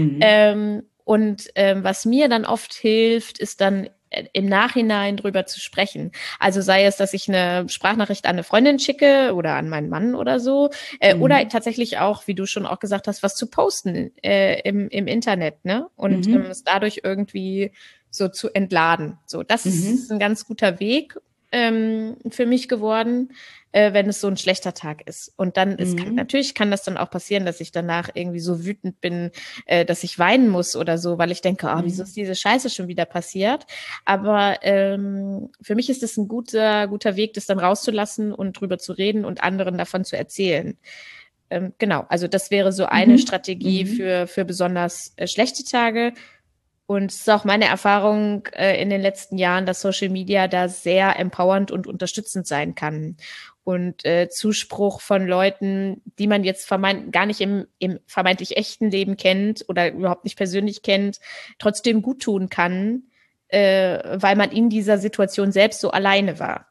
Was mir dann oft hilft, ist dann im Nachhinein drüber zu sprechen. Also sei es, dass ich eine Sprachnachricht an eine Freundin schicke oder an meinen Mann oder so, oder tatsächlich auch, wie du schon auch gesagt hast, was zu posten im Internet, ne? Und es dadurch irgendwie so zu entladen. So, das ist ein ganz guter Weg für mich geworden, wenn es so ein schlechter Tag ist. Und dann natürlich kann das dann auch passieren, dass ich danach irgendwie so wütend bin, dass ich weinen muss oder so, weil ich denke, wieso ist diese Scheiße schon wieder passiert? Aber für mich ist es ein guter Weg, das dann rauszulassen und drüber zu reden und anderen davon zu erzählen. Genau, also das wäre so eine Strategie für besonders schlechte Tage. Und es ist auch meine Erfahrung in den letzten Jahren, dass Social Media da sehr empowernd und unterstützend sein kann. Und Zuspruch von Leuten, die man jetzt gar nicht im vermeintlich echten Leben kennt oder überhaupt nicht persönlich kennt, trotzdem gut tun kann, weil man in dieser Situation selbst so alleine war.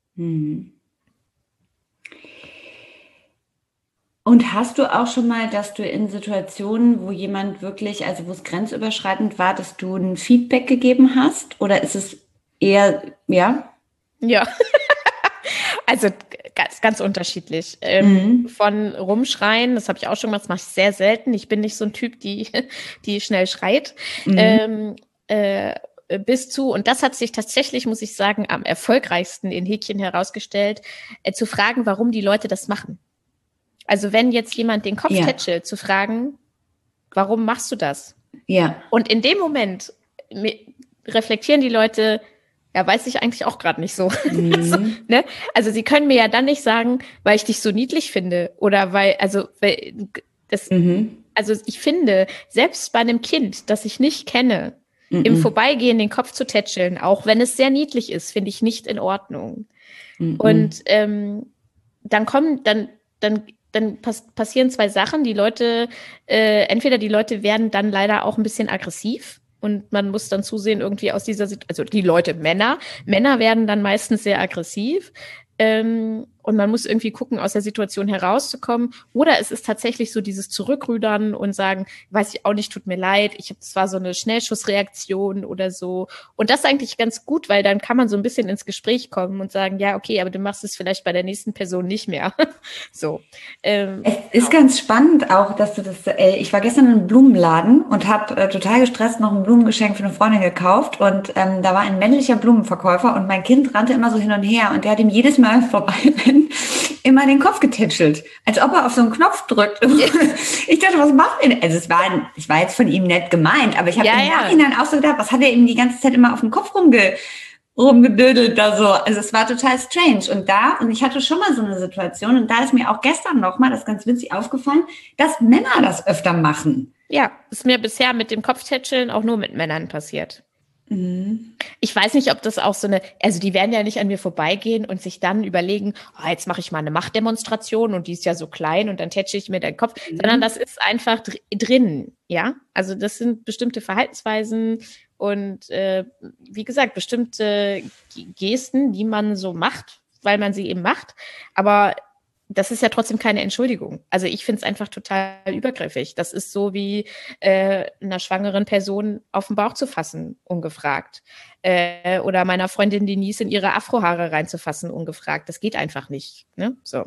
Und hast du auch schon mal, dass du in Situationen, wo jemand wirklich, also wo es grenzüberschreitend war, dass du ein Feedback gegeben hast? Oder ist es eher, ja? Ja, also ganz, ganz unterschiedlich. Von rumschreien, das habe ich auch schon gemacht, das mache ich sehr selten. Ich bin nicht so ein Typ, die schnell schreit. bis zu, und das hat sich tatsächlich, muss ich sagen, am erfolgreichsten in Häkchen herausgestellt, zu fragen, warum die Leute das machen. Also wenn jetzt jemand den Kopf tätschelt, zu fragen, warum machst du das? Ja. Und in dem Moment reflektieren die Leute, ja, weiß ich eigentlich auch gerade nicht so. Also, ne? Also sie können mir ja dann nicht sagen, weil ich dich so niedlich finde oder also ich finde, selbst bei einem Kind, das ich nicht kenne, im Vorbeigehen den Kopf zu tätscheln, auch wenn es sehr niedlich ist, finde ich nicht in Ordnung. Und dann passieren zwei Sachen. Die Leute, entweder die Leute werden dann leider auch ein bisschen aggressiv und man muss dann zusehen, irgendwie aus dieser Situation, also die Leute, Männer werden dann meistens sehr aggressiv. Und man muss irgendwie gucken, aus der Situation herauszukommen. Oder es ist tatsächlich so dieses Zurückrudern und sagen, weiß ich auch nicht, tut mir leid, das war so eine Schnellschussreaktion oder so. Und das ist eigentlich ganz gut, weil dann kann man so ein bisschen ins Gespräch kommen und sagen, ja, okay, aber du machst es vielleicht bei der nächsten Person nicht mehr. So. Es ist ganz spannend auch, dass du das, ich war gestern in einem Blumenladen und habe total gestresst noch ein Blumengeschenk für eine Freundin gekauft und da war ein männlicher Blumenverkäufer und mein Kind rannte immer so hin und her und der hat ihm jedes Mal vorbei immer den Kopf getätschelt, als ob er auf so einen Knopf drückt. Ich dachte, was macht er denn? Also es war jetzt von ihm nett gemeint, aber ich habe im Nachhinein auch so gedacht, was hat er ihm die ganze Zeit immer auf den Kopf rumgedödelt da so. Also es war total strange. Und ich hatte schon mal so eine Situation und da ist mir auch gestern nochmal, das ist ganz witzig aufgefallen, dass Männer das öfter machen. Ja, ist mir bisher mit dem Kopftätscheln auch nur mit Männern passiert. Ich weiß nicht, ob das auch also die werden ja nicht an mir vorbeigehen und sich dann überlegen, jetzt mache ich mal eine Machtdemonstration und die ist ja so klein und dann tätsche ich mir den Kopf, sondern das ist einfach drin, ja. Also das sind bestimmte Verhaltensweisen und wie gesagt, bestimmte Gesten, die man so macht, weil man sie eben macht, aber das ist ja trotzdem keine Entschuldigung. Also ich finde es einfach total übergriffig. Das ist so wie einer schwangeren Person auf den Bauch zu fassen, ungefragt. Oder meiner Freundin Denise in ihre Afrohaare reinzufassen, ungefragt. Das geht einfach nicht. Ne? So.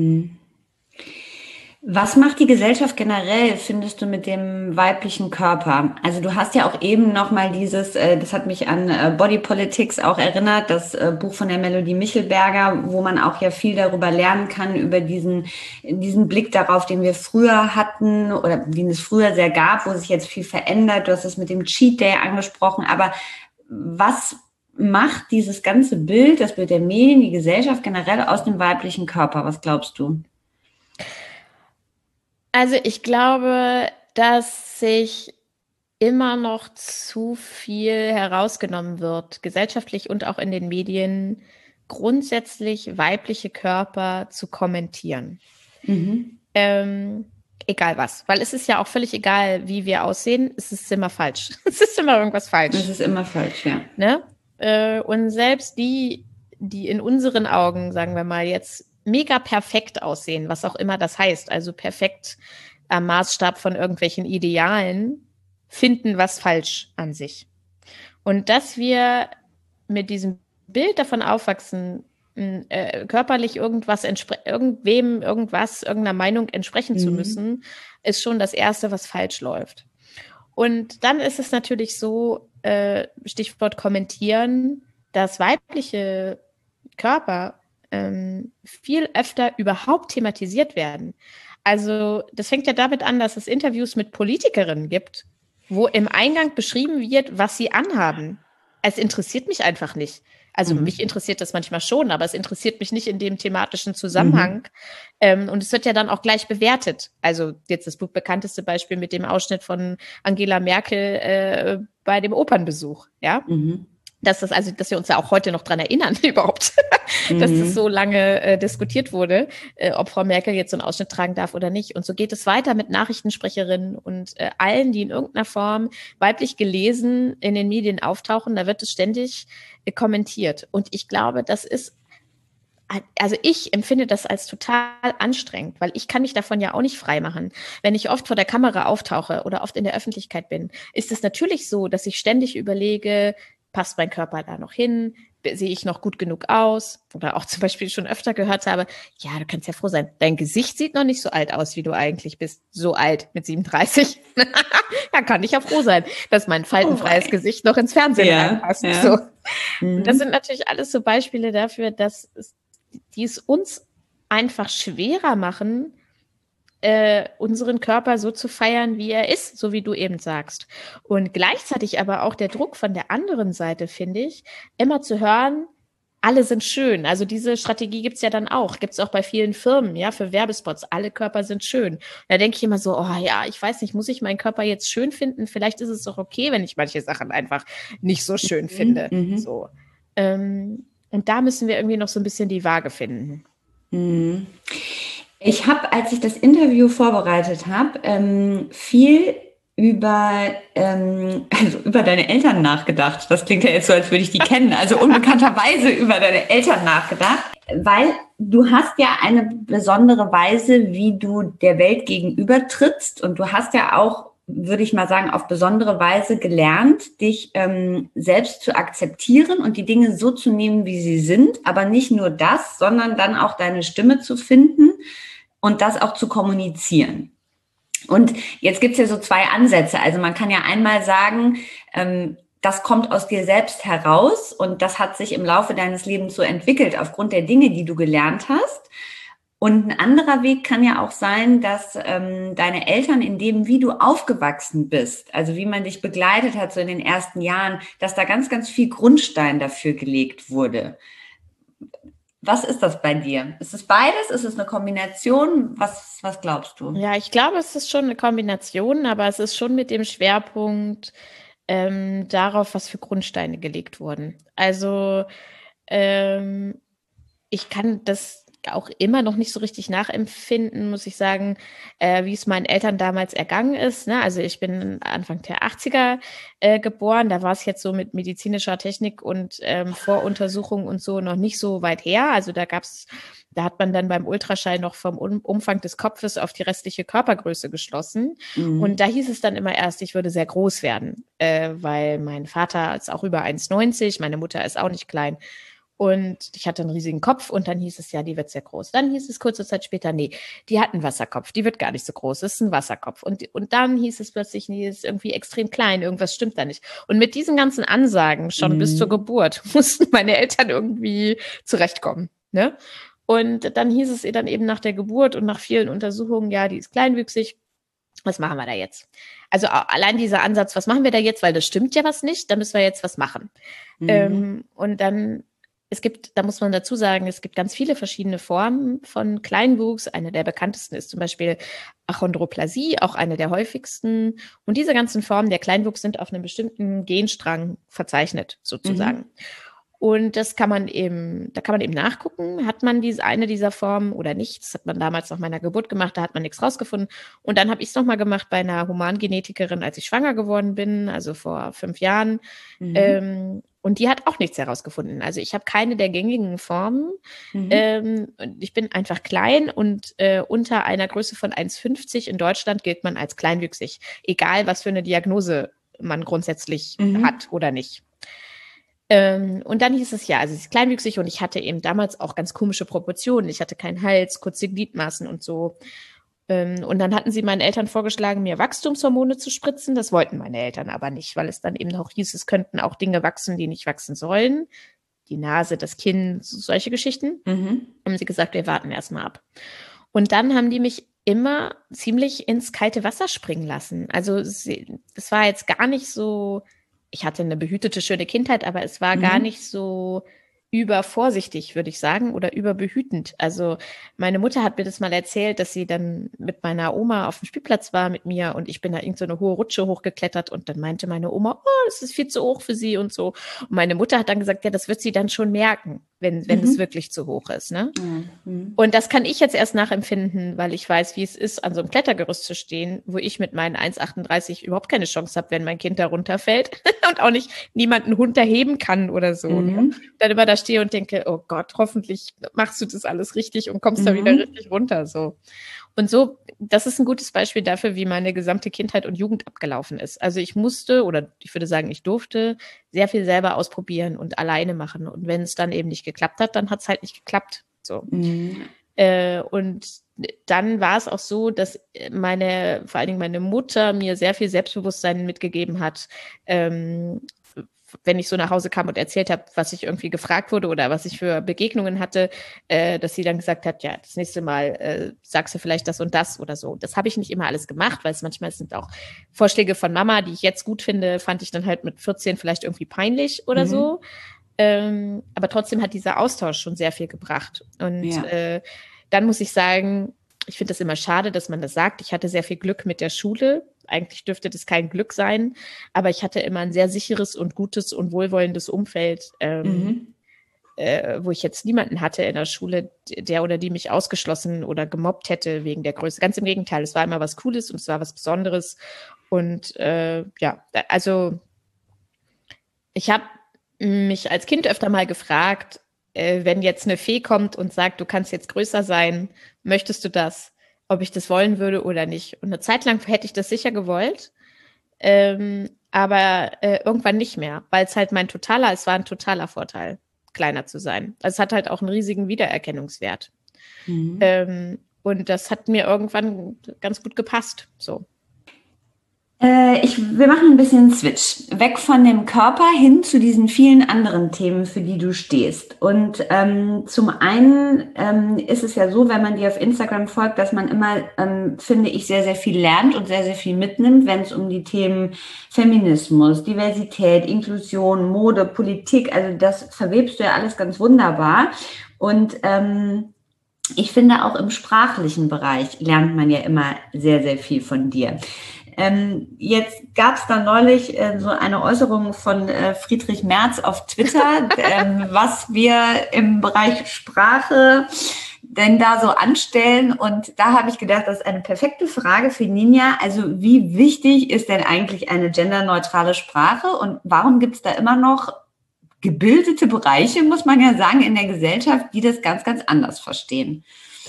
Was macht die Gesellschaft generell, findest du, mit dem weiblichen Körper? Also du hast ja auch eben nochmal das hat mich an Body Politics auch erinnert, das Buch von der Melodie Michelberger, wo man auch ja viel darüber lernen kann, über diesen Blick darauf, den wir früher hatten oder den es früher sehr gab, wo sich jetzt viel verändert. Du hast es mit dem Cheat Day angesprochen, aber was macht dieses ganze Bild, das Bild der Medien, die Gesellschaft generell aus dem weiblichen Körper? Was glaubst du? Also ich glaube, dass sich immer noch zu viel herausgenommen wird, gesellschaftlich und auch in den Medien, grundsätzlich weibliche Körper zu kommentieren. Egal was, weil es ist ja auch völlig egal, wie wir aussehen, es ist immer falsch. Es ist immer irgendwas falsch. Es ist immer falsch, ja. Ne? Und selbst die in unseren Augen, sagen wir mal jetzt, mega perfekt aussehen, was auch immer das heißt, also perfekt am Maßstab von irgendwelchen Idealen, finden was falsch an sich. Und dass wir mit diesem Bild davon aufwachsen, körperlich irgendeiner Meinung entsprechen zu müssen, ist schon das Erste, was falsch läuft. Und dann ist es natürlich so, Stichwort kommentieren, dass weibliche Körper viel öfter überhaupt thematisiert werden. Also das fängt ja damit an, dass es Interviews mit Politikerinnen gibt, wo im Eingang beschrieben wird, was sie anhaben. Es interessiert mich einfach nicht. Also mich interessiert das manchmal schon, aber es interessiert mich nicht in dem thematischen Zusammenhang. Und es wird ja dann auch gleich bewertet. Also jetzt das bekannteste Beispiel mit dem Ausschnitt von Angela Merkel bei dem Opernbesuch, ja. Dass wir uns ja auch heute noch dran erinnern überhaupt, dass das so lange diskutiert wurde, ob Frau Merkel jetzt so einen Ausschnitt tragen darf oder nicht. Und so geht es weiter mit Nachrichtensprecherinnen und allen, die in irgendeiner Form weiblich gelesen in den Medien auftauchen. Da wird es ständig kommentiert. Und ich glaube, ich empfinde das als total anstrengend, weil ich kann mich davon ja auch nicht frei machen. Wenn ich oft vor der Kamera auftauche oder oft in der Öffentlichkeit bin, ist es natürlich so, dass ich ständig überlege, passt mein Körper da noch hin? sehe ich noch gut genug aus? Oder auch zum Beispiel schon öfter gehört habe, ja, du kannst ja froh sein, dein Gesicht sieht noch nicht so alt aus, wie du eigentlich bist. So alt mit 37. Da kann ich ja froh sein, dass mein faltenfreies Gesicht noch ins Fernsehen reinpasst. Ja. So. Und das sind natürlich alles so Beispiele dafür, die es uns einfach schwerer machen, unseren Körper so zu feiern, wie er ist, so wie du eben sagst. Und gleichzeitig aber auch der Druck von der anderen Seite, finde ich, immer zu hören, alle sind schön. Also diese Strategie gibt's ja dann auch, gibt's auch bei vielen Firmen, ja, für Werbespots, alle Körper sind schön. Da denke ich immer so, oh ja, ich weiß nicht, muss ich meinen Körper jetzt schön finden? Vielleicht ist es doch okay, wenn ich manche Sachen einfach nicht so schön finde. So. Und da müssen wir irgendwie noch so ein bisschen die Waage finden. Ich habe, als ich das Interview vorbereitet habe, viel über deine Eltern nachgedacht. Das klingt ja jetzt so, als würde ich die kennen. Also unbekannterweise über deine Eltern nachgedacht. Weil du hast ja eine besondere Weise, wie du der Welt gegenüber trittst. Und du hast ja auch, würde ich mal sagen, auf besondere Weise gelernt, dich selbst zu akzeptieren und die Dinge so zu nehmen, wie sie sind. Aber nicht nur das, sondern dann auch deine Stimme zu finden und das auch zu kommunizieren. Und jetzt gibt's ja so zwei Ansätze. Also man kann ja einmal sagen, das kommt aus dir selbst heraus und das hat sich im Laufe deines Lebens so entwickelt aufgrund der Dinge, die du gelernt hast. Und ein anderer Weg kann ja auch sein, dass deine Eltern in dem, wie du aufgewachsen bist, also wie man dich begleitet hat so in den ersten Jahren, dass da ganz, ganz viel Grundstein dafür gelegt wurde. Was ist das bei dir? Ist es beides? Ist es eine Kombination? Was glaubst du? Ja, ich glaube, es ist schon eine Kombination, aber es ist schon mit dem Schwerpunkt darauf, was für Grundsteine gelegt wurden. Also ich kann das auch immer noch nicht so richtig nachempfinden, muss ich sagen, wie es meinen Eltern damals ergangen ist. Ne? Also ich bin Anfang der 80er geboren, da war es jetzt so mit medizinischer Technik und Voruntersuchung und so noch nicht so weit her. Also da hat man dann beim Ultraschall noch vom Umfang des Kopfes auf die restliche Körpergröße geschlossen. Und da hieß es dann immer erst, ich würde sehr groß werden, weil mein Vater ist auch über 1,90, meine Mutter ist auch nicht klein. Und ich hatte einen riesigen Kopf und dann hieß es, ja, die wird sehr groß. Dann hieß es kurze Zeit später, nee, die hat einen Wasserkopf, die wird gar nicht so groß, das ist ein Wasserkopf. Und dann hieß es plötzlich, nee, ist irgendwie extrem klein, irgendwas stimmt da nicht. Und mit diesen ganzen Ansagen schon bis zur Geburt mussten meine Eltern irgendwie zurechtkommen, ne? Und dann hieß es ihr dann eben nach der Geburt und nach vielen Untersuchungen, ja, die ist kleinwüchsig. Was machen wir da jetzt? Also allein dieser Ansatz, was machen wir da jetzt? Weil das stimmt ja was nicht, da müssen wir jetzt was machen. Und dann da muss man dazu sagen, es gibt ganz viele verschiedene Formen von Kleinwuchs. Eine der bekanntesten ist zum Beispiel Achondroplasie, auch eine der häufigsten. Und diese ganzen Formen der Kleinwuchs sind auf einem bestimmten Genstrang verzeichnet, sozusagen. Und da kann man eben nachgucken, hat man eine dieser Formen oder nicht. Das hat man damals nach meiner Geburt gemacht, da hat man nichts rausgefunden. Und dann habe ich es nochmal gemacht bei einer Humangenetikerin, als ich schwanger geworden bin, also vor 5 Jahren. Und die hat auch nichts herausgefunden. Also ich habe keine der gängigen Formen. Ich bin einfach klein und unter einer Größe von 1,50 in Deutschland gilt man als kleinwüchsig. Egal, was für eine Diagnose man grundsätzlich hat oder nicht. Und dann hieß es ja, also sie ist kleinwüchsig und ich hatte eben damals auch ganz komische Proportionen. Ich hatte keinen Hals, kurze Gliedmaßen und so. Und dann hatten sie meinen Eltern vorgeschlagen, mir Wachstumshormone zu spritzen. Das wollten meine Eltern aber nicht, weil es dann eben auch hieß, es könnten auch Dinge wachsen, die nicht wachsen sollen. Die Nase, das Kinn, solche Geschichten. Haben sie gesagt, wir warten erstmal ab. Und dann haben die mich immer ziemlich ins kalte Wasser springen lassen. Also das war jetzt gar nicht so, ich hatte eine behütete, schöne Kindheit, aber es war gar nicht so übervorsichtig, würde ich sagen, oder überbehütend. Also meine Mutter hat mir das mal erzählt, dass sie dann mit meiner Oma auf dem Spielplatz war mit mir und ich bin da irgend so eine hohe Rutsche hochgeklettert und dann meinte meine Oma, oh, das ist viel zu hoch für sie und so. Und meine Mutter hat dann gesagt, ja, das wird sie dann schon merken, wenn es wirklich zu hoch ist, ne? Und das kann ich jetzt erst nachempfinden, weil ich weiß, wie es ist, an so einem Klettergerüst zu stehen, wo ich mit meinen 1,38 überhaupt keine Chance habe, wenn mein Kind da runterfällt und auch nicht niemanden runterheben kann oder so. Ne? Dann immer da stehe und denke, oh Gott, hoffentlich machst du das alles richtig und kommst da wieder richtig runter, so. Und so, das ist ein gutes Beispiel dafür, wie meine gesamte Kindheit und Jugend abgelaufen ist. Also ich musste, oder ich würde sagen, ich durfte sehr viel selber ausprobieren und alleine machen. Und wenn es dann eben nicht geklappt hat, dann hat es halt nicht geklappt. So. Mhm. Und dann war es auch so, dass vor allen Dingen meine Mutter mir sehr viel Selbstbewusstsein mitgegeben hat, wenn ich so nach Hause kam und erzählt habe, was ich irgendwie gefragt wurde oder was ich für Begegnungen hatte, dass sie dann gesagt hat, ja, das nächste Mal sagst du vielleicht das und das oder so. Das habe ich nicht immer alles gemacht, weil es manchmal sind auch Vorschläge von Mama, die ich jetzt gut finde, fand ich dann halt mit 14 vielleicht irgendwie peinlich oder so. Aber trotzdem hat dieser Austausch schon sehr viel gebracht. Und dann muss ich sagen, ich finde das immer schade, dass man das sagt. Ich hatte sehr viel Glück mit der Schule. Eigentlich dürfte das kein Glück sein, aber ich hatte immer ein sehr sicheres und gutes und wohlwollendes Umfeld, wo ich jetzt niemanden hatte in der Schule, der oder die mich ausgeschlossen oder gemobbt hätte wegen der Größe. Ganz im Gegenteil, es war immer was Cooles und es war was Besonderes. Und also ich habe mich als Kind öfter mal gefragt, wenn jetzt eine Fee kommt und sagt, du kannst jetzt größer sein, möchtest du das, ob ich das wollen würde oder nicht. Und eine Zeit lang hätte ich das sicher gewollt, aber irgendwann nicht mehr, weil es halt es war ein totaler Vorteil, kleiner zu sein. Also es hat halt auch einen riesigen Wiedererkennungswert. Und das hat mir irgendwann ganz gut gepasst, so. Wir machen ein bisschen Switch. Weg von dem Körper hin zu diesen vielen anderen Themen, für die du stehst. Und zum einen ist es ja so, wenn man dir auf Instagram folgt, dass man immer, finde ich, sehr, sehr viel lernt und sehr, sehr viel mitnimmt, wenn es um die Themen Feminismus, Diversität, Inklusion, Mode, Politik, also das verwebst du ja alles ganz wunderbar. Und ich finde, auch im sprachlichen Bereich lernt man ja immer sehr, sehr viel von dir. Jetzt gab es da neulich so eine Äußerung von Friedrich Merz auf Twitter, was wir im Bereich Sprache denn da so anstellen. Und da habe ich gedacht, das ist eine perfekte Frage für Ninja. Also wie wichtig ist denn eigentlich eine genderneutrale Sprache und warum gibt es da immer noch gebildete Bereiche, muss man ja sagen, in der Gesellschaft, die das ganz, ganz anders verstehen?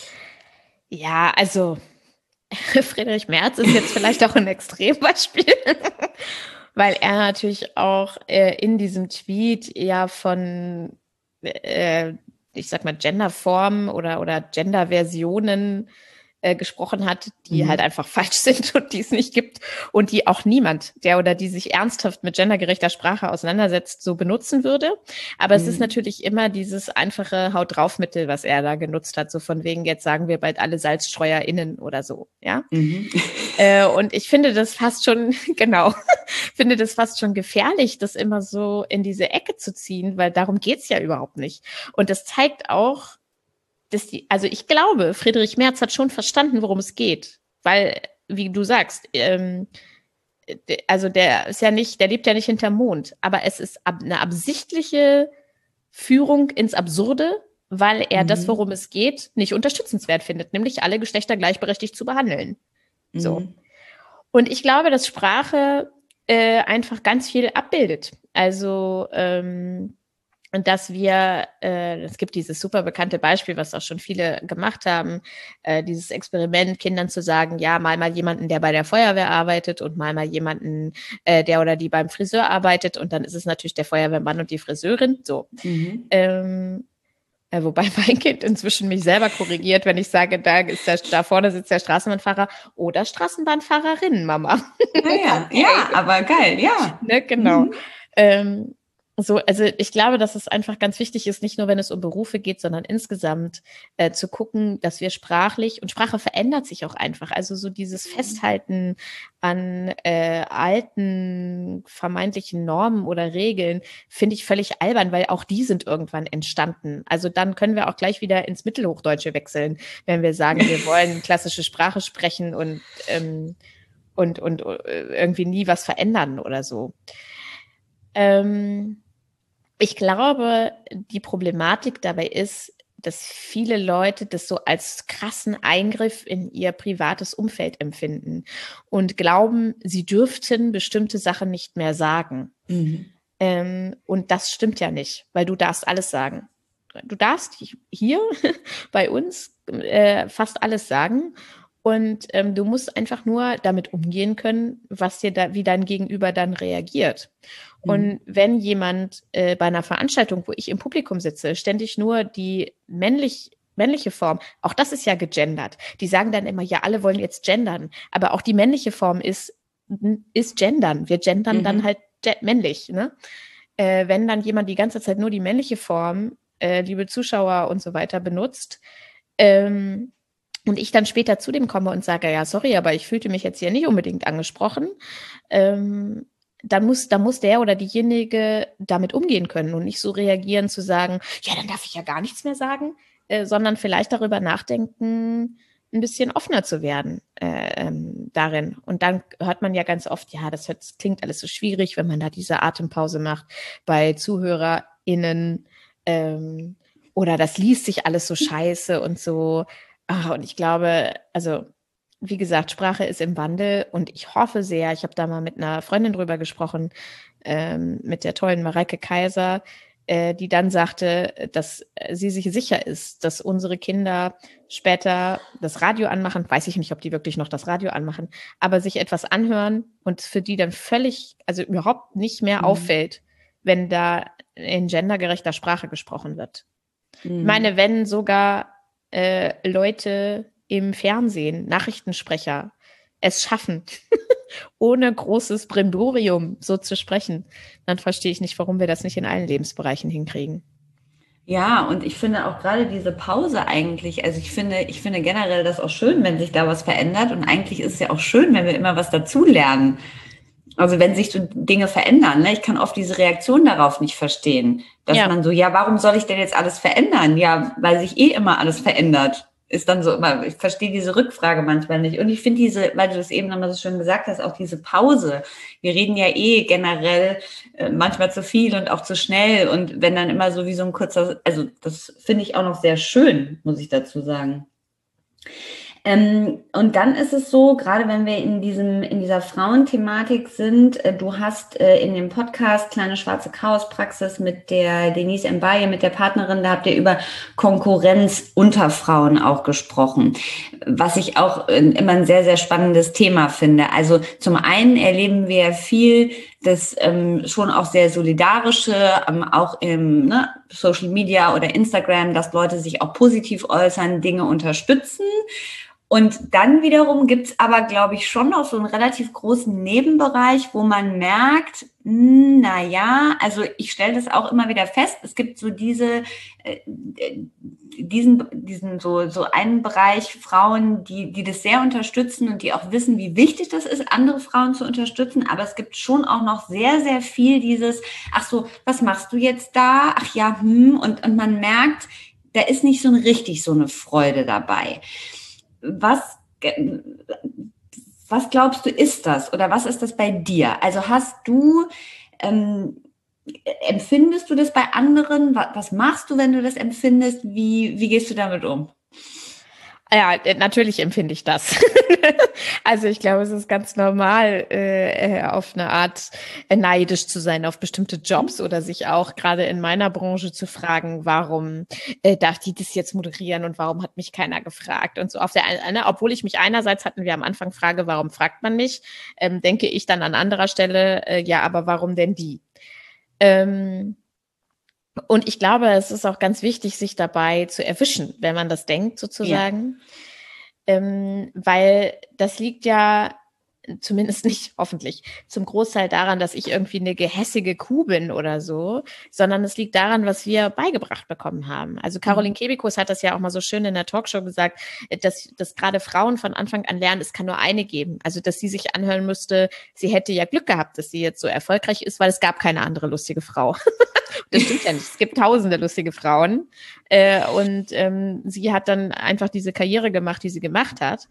Ja, also Friedrich Merz ist jetzt vielleicht auch ein Extrembeispiel, weil er natürlich auch in diesem Tweet ja von, ich sag mal, Genderformen oder Genderversionen gesprochen hat, die halt einfach falsch sind und die es nicht gibt und die auch niemand, der oder die sich ernsthaft mit gendergerechter Sprache auseinandersetzt, so benutzen würde. Aber es ist natürlich immer dieses einfache Haut-drauf-Mittel, was er da genutzt hat, so von wegen, jetzt sagen wir bald alle SalzstreuerInnen oder so, ja. Und ich finde das fast schon, genau, finde das fast schon gefährlich, das immer so in diese Ecke zu ziehen, weil darum geht's ja überhaupt nicht. Und das zeigt auch, also ich glaube, Friedrich Merz hat schon verstanden, worum es geht. Weil, wie du sagst, also der lebt ja nicht hinterm Mond, aber es ist eine absichtliche Führung ins Absurde, weil er das, worum es geht, nicht unterstützenswert findet, nämlich alle Geschlechter gleichberechtigt zu behandeln. So. Und ich glaube, dass Sprache einfach ganz viel abbildet. Also und dass wir, es gibt dieses super bekannte Beispiel, was auch schon viele gemacht haben, dieses Experiment, Kindern zu sagen, ja, mal jemanden, der bei der Feuerwehr arbeitet und mal jemanden, der oder die beim Friseur arbeitet und dann ist es natürlich der Feuerwehrmann und die Friseurin, so. Wobei mein Kind inzwischen mich selber korrigiert, wenn ich sage, da vorne sitzt der Straßenbahnfahrer oder Straßenbahnfahrerin, Mama. Ja, okay. Ja, aber geil, ja. Ne, genau. Also ich glaube, dass es einfach ganz wichtig ist, nicht nur wenn es um Berufe geht, sondern insgesamt zu gucken, dass wir sprachlich, und Sprache verändert sich auch einfach, also so dieses Festhalten an alten vermeintlichen Normen oder Regeln finde ich völlig albern, weil auch die sind irgendwann entstanden. Also dann können wir auch gleich wieder ins Mittelhochdeutsche wechseln, wenn wir sagen, wir wollen klassische Sprache sprechen und irgendwie nie was verändern oder so. Ich glaube, die Problematik dabei ist, dass viele Leute das so als krassen Eingriff in ihr privates Umfeld empfinden und glauben, sie dürften bestimmte Sachen nicht mehr sagen. Und das stimmt ja nicht, weil du darfst alles sagen. Du darfst hier bei uns fast alles sagen. Und du musst einfach nur damit umgehen können, wie dein Gegenüber dann reagiert. Und wenn jemand bei einer Veranstaltung, wo ich im Publikum sitze, ständig nur die männliche Form, auch das ist ja gegendert. Die sagen dann immer, ja, alle wollen jetzt gendern, aber auch die männliche Form ist gendern. Wir gendern dann halt männlich, ne? Wenn dann jemand die ganze Zeit nur die männliche Form, liebe Zuschauer und so weiter, benutzt, und ich dann später zu dem komme und sage, ja, sorry, aber ich fühlte mich jetzt hier nicht unbedingt angesprochen, dann muss der oder diejenige damit umgehen können und nicht so reagieren zu sagen, ja, dann darf ich ja gar nichts mehr sagen, sondern vielleicht darüber nachdenken, ein bisschen offener zu werden darin. Und dann hört man ja ganz oft, ja, das klingt alles so schwierig, wenn man da diese Atempause macht bei ZuhörerInnen, oder das liest sich alles so scheiße und so. Und ich glaube, also wie gesagt, Sprache ist im Wandel und ich hoffe sehr, ich habe da mal mit einer Freundin drüber gesprochen, mit der tollen Mareike Kaiser, die dann sagte, dass sie sich sicher ist, dass unsere Kinder später das Radio anmachen, weiß ich nicht, ob die wirklich noch das Radio anmachen, aber sich etwas anhören und für die dann völlig, also überhaupt nicht mehr auffällt, wenn da in gendergerechter Sprache gesprochen wird. Ich meine, wenn sogar Leute im Fernsehen, Nachrichtensprecher, es schaffen, ohne großes Brimborium so zu sprechen, dann verstehe ich nicht, warum wir das nicht in allen Lebensbereichen hinkriegen. Ja, und ich finde auch gerade diese Pause eigentlich, also ich finde generell das auch schön, wenn sich da was verändert und eigentlich ist es ja auch schön, wenn wir immer was dazulernen. Also wenn sich so Dinge verändern, ne? Ich kann oft diese Reaktion darauf nicht verstehen, dass man so, ja, warum soll ich denn jetzt alles verändern? Ja, weil sich immer alles verändert. Ist dann so immer, ich verstehe diese Rückfrage manchmal nicht. Und ich finde weil du das eben nochmal so schön gesagt hast, auch diese Pause. Wir reden ja generell manchmal zu viel und auch zu schnell. Und wenn dann immer so wie so ein kurzer, also das finde ich auch noch sehr schön, muss ich dazu sagen. Und dann ist es so, gerade wenn wir in dieser Frauenthematik sind, du hast in dem Podcast Kleine Schwarze Chaospraxis mit der Denise Mbaye, mit der Partnerin, da habt ihr über Konkurrenz unter Frauen auch gesprochen, was ich auch immer ein sehr, sehr spannendes Thema finde. Also zum einen erleben wir viel das schon auch sehr solidarische, auch im Social Media oder Instagram, dass Leute sich auch positiv äußern, Dinge unterstützen. Und dann wiederum gibt's aber, glaube ich, schon noch so einen relativ großen Nebenbereich, wo man merkt, also ich stelle das auch immer wieder fest, es gibt so diesen so einen Bereich Frauen, die das sehr unterstützen und die auch wissen, wie wichtig das ist, andere Frauen zu unterstützen. Aber es gibt schon auch noch sehr, sehr viel dieses, ach so, was machst du jetzt da? Ach ja, und man merkt, da ist nicht so richtig so eine Freude dabei. Was glaubst du, ist das? Oder was ist das bei dir? Also empfindest du das bei anderen? Was machst du, wenn du das empfindest? Wie gehst du damit um? Ja, natürlich empfinde ich das. Also ich glaube, es ist ganz normal, auf eine Art neidisch zu sein auf bestimmte Jobs oder sich auch gerade in meiner Branche zu fragen, warum darf die das jetzt moderieren und warum hat mich keiner gefragt und so. Obwohl ich mich einerseits hatten wir am Anfang Frage, warum fragt man nicht, denke ich dann an anderer Stelle, ja, aber warum denn die? Und ich glaube, es ist auch ganz wichtig, sich dabei zu erwischen, wenn man das denkt, sozusagen. Ja. Weil das liegt ja zumindest nicht, hoffentlich, zum Großteil daran, dass ich irgendwie eine gehässige Kuh bin oder so, sondern es liegt daran, was wir beigebracht bekommen haben. Also Caroline Kebekus hat das ja auch mal so schön in der Talkshow gesagt, dass gerade Frauen von Anfang an lernen, es kann nur eine geben. Also dass sie sich anhören müsste, sie hätte ja Glück gehabt, dass sie jetzt so erfolgreich ist, weil es gab keine andere lustige Frau. Das stimmt ja nicht. Es gibt tausende lustige Frauen. Und sie hat dann einfach diese Karriere gemacht, die sie gemacht hat.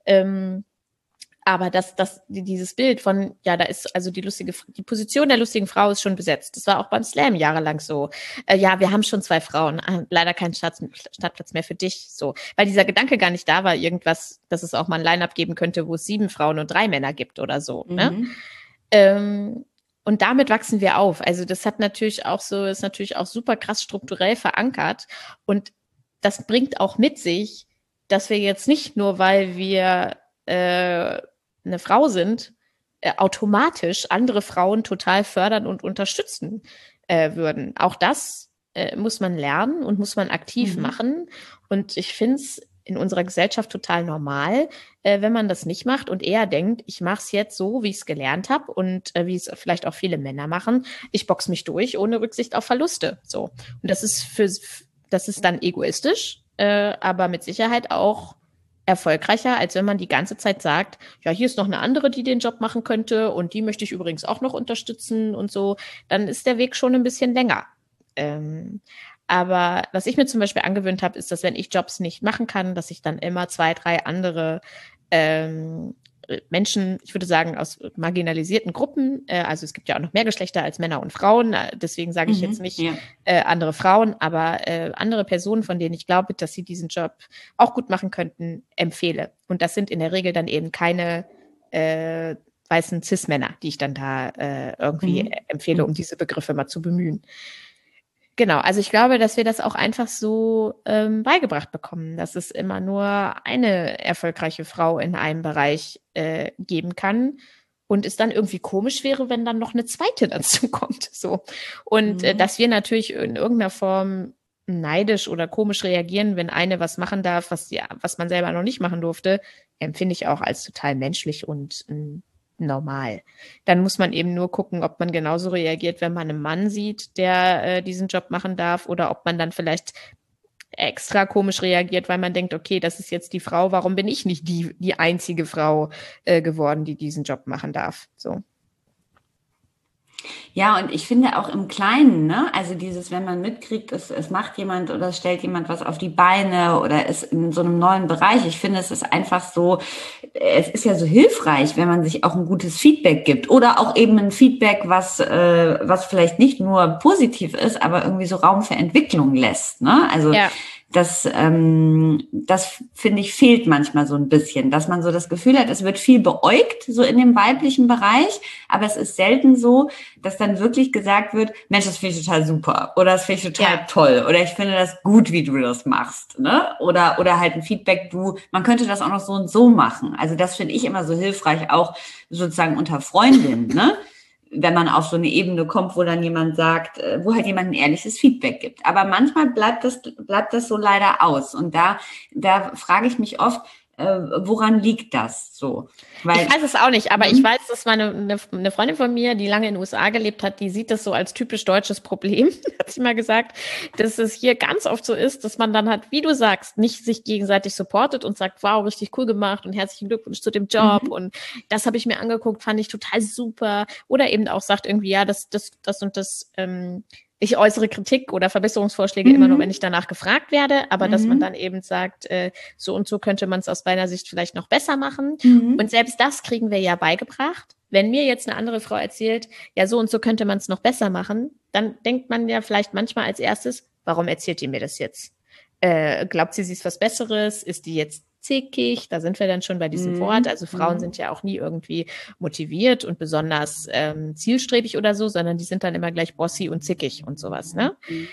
Aber dieses Bild von, ja, da ist also die Position der lustigen Frau ist schon besetzt. Das war auch beim Slam jahrelang so. Ja, wir haben schon 2 Frauen, leider kein Startplatz mehr für dich, so. Weil dieser Gedanke gar nicht da war, irgendwas, dass es auch mal ein Line-Up geben könnte, wo es 7 Frauen und 3 Männer gibt oder so, ne? Und damit wachsen wir auf. Also das ist natürlich auch super krass strukturell verankert. Und das bringt auch mit sich, dass wir jetzt nicht nur, weil wir eine Frau sind, automatisch andere Frauen total fördern und unterstützen würden. Auch das muss man lernen und muss man aktiv machen. Und ich finde es in unserer Gesellschaft total normal, wenn man das nicht macht und eher denkt, ich mache es jetzt so, wie ich es gelernt habe und wie es vielleicht auch viele Männer machen. Ich boxe mich durch ohne Rücksicht auf Verluste. So. Und das ist dann egoistisch, aber mit Sicherheit auch erfolgreicher, als wenn man die ganze Zeit sagt, ja, hier ist noch eine andere, die den Job machen könnte und die möchte ich übrigens auch noch unterstützen und so. Dann ist der Weg schon ein bisschen länger. Aber was ich mir zum Beispiel angewöhnt habe, ist, dass wenn ich Jobs nicht machen kann, dass ich dann immer 2, 3 andere Menschen, ich würde sagen, aus marginalisierten Gruppen, also es gibt ja auch noch mehr Geschlechter als Männer und Frauen, deswegen sage ich jetzt nicht andere Frauen, aber andere Personen, von denen ich glaube, dass sie diesen Job auch gut machen könnten, empfehle. Und das sind in der Regel dann eben keine weißen Cis-Männer, die ich dann da irgendwie empfehle, um diese Begriffe mal zu bemühen. Genau, also ich glaube, dass wir das auch einfach so beigebracht bekommen, dass es immer nur eine erfolgreiche Frau in einem Bereich geben kann und es dann irgendwie komisch wäre, wenn dann noch eine zweite dazu kommt. So. Und dass wir natürlich in irgendeiner Form neidisch oder komisch reagieren, wenn eine was machen darf, was man selber noch nicht machen durfte, empfinde ich auch als total menschlich und normal. Dann muss man eben nur gucken, ob man genauso reagiert, wenn man einen Mann sieht, der diesen Job machen darf, oder ob man dann vielleicht extra komisch reagiert, weil man denkt, okay, das ist jetzt die Frau, warum bin ich nicht die einzige Frau geworden, die diesen Job machen darf? So. Ja, und ich finde auch im Kleinen, ne, also dieses, wenn man mitkriegt, es macht jemand oder es stellt jemand was auf die Beine oder ist in so einem neuen Bereich, ich finde, es ist einfach so, es ist ja so hilfreich, wenn man sich auch ein gutes Feedback gibt oder auch eben ein Feedback, was vielleicht nicht nur positiv ist, aber irgendwie so Raum für Entwicklung lässt, ne, also das finde ich fehlt manchmal so ein bisschen, dass man so das Gefühl hat, es wird viel beäugt, so in dem weiblichen Bereich, aber es ist selten so, dass dann wirklich gesagt wird, Mensch, das finde ich total super oder das finde ich total toll oder ich finde das gut, wie du das machst, ne? Oder halt ein Feedback, man könnte das auch noch so und so machen. Also das finde ich immer so hilfreich, auch sozusagen unter Freundinnen, ne? Wenn man auf so eine Ebene kommt, wo dann jemand sagt, wo halt jemand ein ehrliches Feedback gibt. Aber manchmal bleibt das so leider aus. Und da frage ich mich oft, woran liegt das so? Weil, ich weiß es auch nicht, aber ich weiß, dass eine Freundin von mir, die lange in den USA gelebt hat, die sieht das so als typisch deutsches Problem, hat sie mal gesagt, dass es hier ganz oft so ist, dass man dann halt, wie du sagst, nicht sich gegenseitig supportet und sagt, wow, richtig cool gemacht und herzlichen Glückwunsch zu dem Job und das habe ich mir angeguckt, fand ich total super. Oder eben auch sagt irgendwie, ja, das und das ich äußere Kritik oder Verbesserungsvorschläge immer nur, wenn ich danach gefragt werde, aber dass man dann eben sagt, so und so könnte man es aus meiner Sicht vielleicht noch besser machen. Und selbst das kriegen wir ja beigebracht. Wenn mir jetzt eine andere Frau erzählt, ja, so und so könnte man es noch besser machen, dann denkt man ja vielleicht manchmal als erstes, warum erzählt die mir das jetzt? Glaubt sie ist was Besseres? Ist die jetzt zickig? Da sind wir dann schon bei diesem Wort. Also Frauen sind ja auch nie irgendwie motiviert und besonders zielstrebig oder so, sondern die sind dann immer gleich bossy und zickig und sowas. Ne?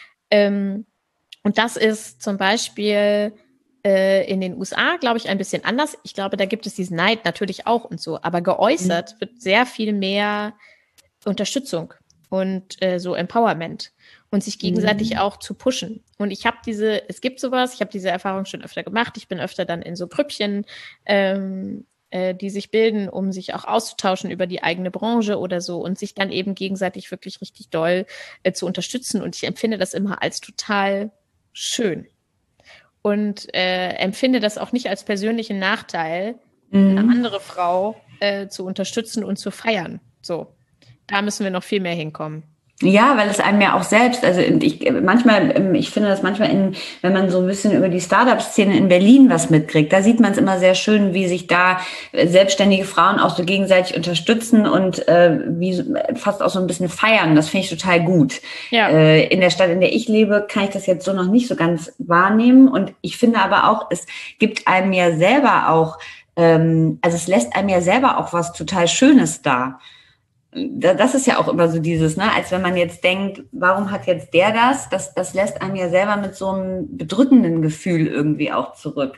Und das ist zum Beispiel in den USA, glaube ich, ein bisschen anders. Ich glaube, da gibt es diesen Neid natürlich auch und so, aber geäußert wird sehr viel mehr Unterstützung und so Empowerment und sich gegenseitig auch zu pushen. Und ich habe es gibt sowas, ich habe diese Erfahrung schon öfter gemacht. Ich bin öfter dann in so Grüppchen, die sich bilden, um sich auch auszutauschen über die eigene Branche oder so und sich dann eben gegenseitig wirklich richtig doll zu unterstützen. Und ich empfinde das immer als total schön und empfinde das auch nicht als persönlichen Nachteil, eine andere Frau zu unterstützen und zu feiern. So, da müssen wir noch viel mehr hinkommen. Ja, weil es einem ja auch selbst, also ich finde das manchmal wenn man so ein bisschen über die Startup-Szene in Berlin was mitkriegt, da sieht man es immer sehr schön, wie sich da selbstständige Frauen auch so gegenseitig unterstützen und wie fast auch so ein bisschen feiern. Das finde ich total gut. Ja. In der Stadt, in der ich lebe, kann ich das jetzt so noch nicht so ganz wahrnehmen. Und ich finde aber auch, es gibt einem ja selber auch, also es lässt einem ja selber auch was total Schönes da. das ist ja auch immer so dieses, ne, als wenn man jetzt denkt, warum hat jetzt der das? Das lässt einem ja selber mit so einem bedrückenden Gefühl irgendwie auch zurück.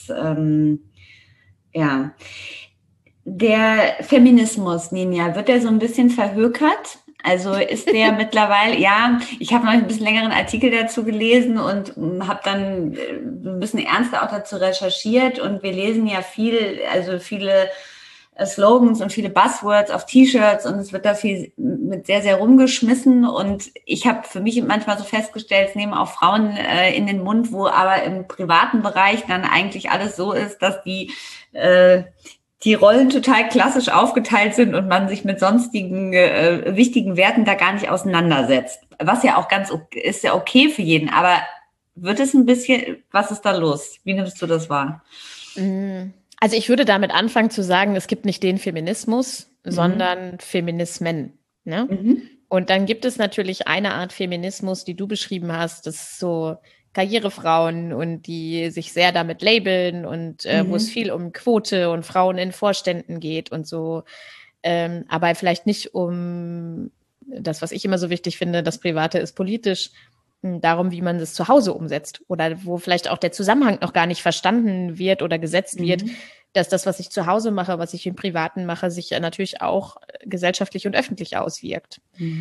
Ja. Der Feminismus, Ninja, wird der so ein bisschen verhökert? Also ist der mittlerweile, ja, ich habe noch ein bisschen längeren Artikel dazu gelesen und habe dann ein bisschen ernster auch dazu recherchiert und wir lesen ja viele Slogans und viele Buzzwords auf T-Shirts und es wird da viel mit sehr, sehr rumgeschmissen und ich habe für mich manchmal so festgestellt, es nehmen auch Frauen in den Mund, wo aber im privaten Bereich dann eigentlich alles so ist, dass die Rollen total klassisch aufgeteilt sind und man sich mit sonstigen wichtigen Werten da gar nicht auseinandersetzt. Was ja auch ist ja okay für jeden, aber wird es ein bisschen, was ist da los? Wie nimmst du das wahr? Also ich würde damit anfangen zu sagen, es gibt nicht den Feminismus, sondern Feminismen. Ne? Und dann gibt es natürlich eine Art Feminismus, die du beschrieben hast, das ist so Karrierefrauen und die sich sehr damit labeln und wo es viel um Quote und Frauen in Vorständen geht und so, aber vielleicht nicht um das, was ich immer so wichtig finde, das Private ist politisch, darum, wie man das zu Hause umsetzt oder wo vielleicht auch der Zusammenhang noch gar nicht verstanden wird oder gesetzt wird, dass das, was ich zu Hause mache, was ich im Privaten mache, sich ja natürlich auch gesellschaftlich und öffentlich auswirkt.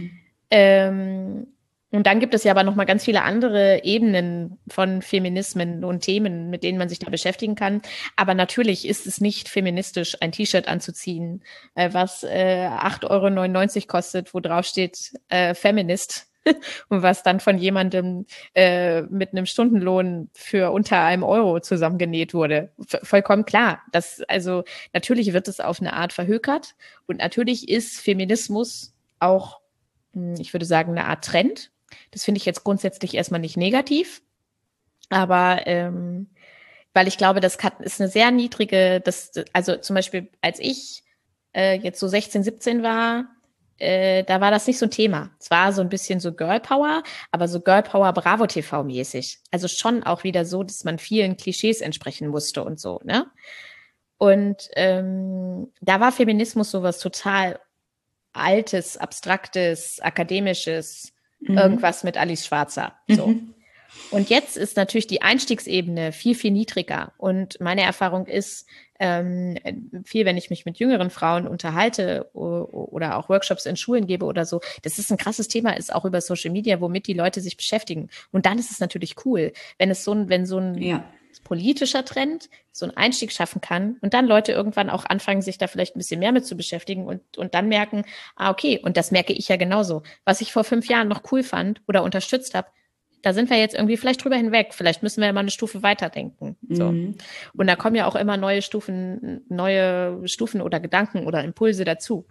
Und dann gibt es ja aber noch mal ganz viele andere Ebenen von Feminismen und Themen, mit denen man sich da beschäftigen kann. Aber natürlich ist es nicht feministisch, ein T-Shirt anzuziehen, was 8,99 € kostet, wo drauf steht Feminist. Und was dann von jemandem mit einem Stundenlohn für unter €1 zusammengenäht wurde. Vollkommen klar. Also natürlich wird es auf eine Art verhökert. Und natürlich ist Feminismus auch, ich würde sagen, eine Art Trend. Das finde ich jetzt grundsätzlich erstmal nicht negativ, aber weil ich glaube, das ist eine sehr niedrige, also zum Beispiel, als ich jetzt so 16, 17 war, da war das nicht so ein Thema. Es war so ein bisschen so Girl Power, aber so Girl Power Bravo TV mäßig. Also schon auch wieder so, dass man vielen Klischees entsprechen musste und so, ne? Und da war Feminismus sowas total Altes, Abstraktes, Akademisches, irgendwas mit Alice Schwarzer. So. Und jetzt ist natürlich die Einstiegsebene viel, viel niedriger. Und meine Erfahrung ist, viel, wenn ich mich mit jüngeren Frauen unterhalte oder auch Workshops in Schulen gebe oder so, dass es ein krasses Thema ist, auch über Social Media, womit die Leute sich beschäftigen. Und dann ist es natürlich cool, wenn so ein politischer Trend so einen Einstieg schaffen kann und dann Leute irgendwann auch anfangen, sich da vielleicht ein bisschen mehr mit zu beschäftigen und dann merken, okay, und das merke ich ja genauso. Was ich vor 5 Jahren noch cool fand oder unterstützt habe, da sind wir jetzt irgendwie vielleicht drüber hinweg. Vielleicht müssen wir ja mal eine Stufe weiterdenken. So. Und da kommen ja auch immer neue Stufen oder Gedanken oder Impulse dazu.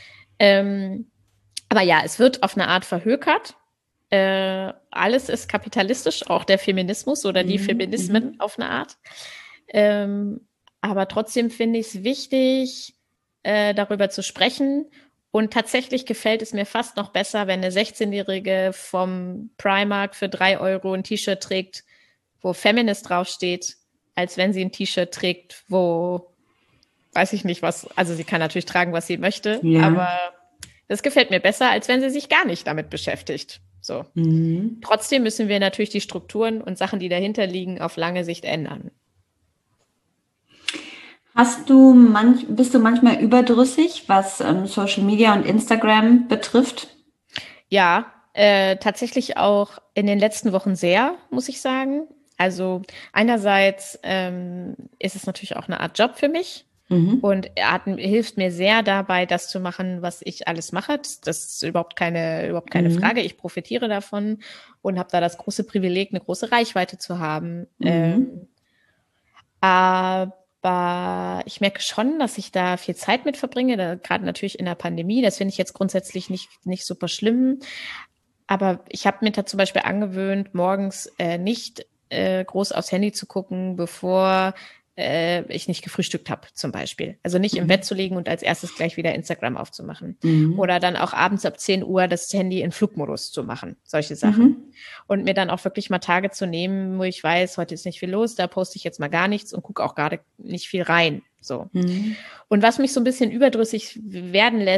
Aber ja, es wird auf eine Art verhökert. Alles ist kapitalistisch, auch der Feminismus oder die Feminismen auf eine Art. Aber trotzdem finde ich es wichtig, darüber zu sprechen. Und tatsächlich gefällt es mir fast noch besser, wenn eine 16-Jährige vom Primark für 3 € ein T-Shirt trägt, wo Feminist draufsteht, als wenn sie ein T-Shirt trägt, wo, weiß ich nicht was, also sie kann natürlich tragen, was sie möchte, aber das gefällt mir besser, als wenn sie sich gar nicht damit beschäftigt. So. Trotzdem müssen wir natürlich die Strukturen und Sachen, die dahinter liegen, auf lange Sicht ändern. Bist du manchmal überdrüssig, was Social Media und Instagram betrifft? Ja, tatsächlich auch in den letzten Wochen sehr, muss ich sagen. Also einerseits ist es natürlich auch eine Art Job für mich. Und er hilft mir sehr dabei, das zu machen, was ich alles mache. Das ist überhaupt keine Frage. Ich profitiere davon und habe da das große Privileg, eine große Reichweite zu haben. Aber ich merke schon, dass ich da viel Zeit mit verbringe, gerade natürlich in der Pandemie. Das finde ich jetzt grundsätzlich nicht super schlimm. Aber ich habe mir da zum Beispiel angewöhnt, morgens nicht groß aufs Handy zu gucken, bevor ich nicht gefrühstückt habe, zum Beispiel. Also nicht im Bett zu liegen und als erstes gleich wieder Instagram aufzumachen. Oder dann auch abends ab 10 Uhr das Handy in Flugmodus zu machen. Solche Sachen. Und mir dann auch wirklich mal Tage zu nehmen, wo ich weiß, heute ist nicht viel los, da poste ich jetzt mal gar nichts und gucke auch gerade nicht viel rein. So. Und was mich so ein bisschen überdrüssig werden lässt,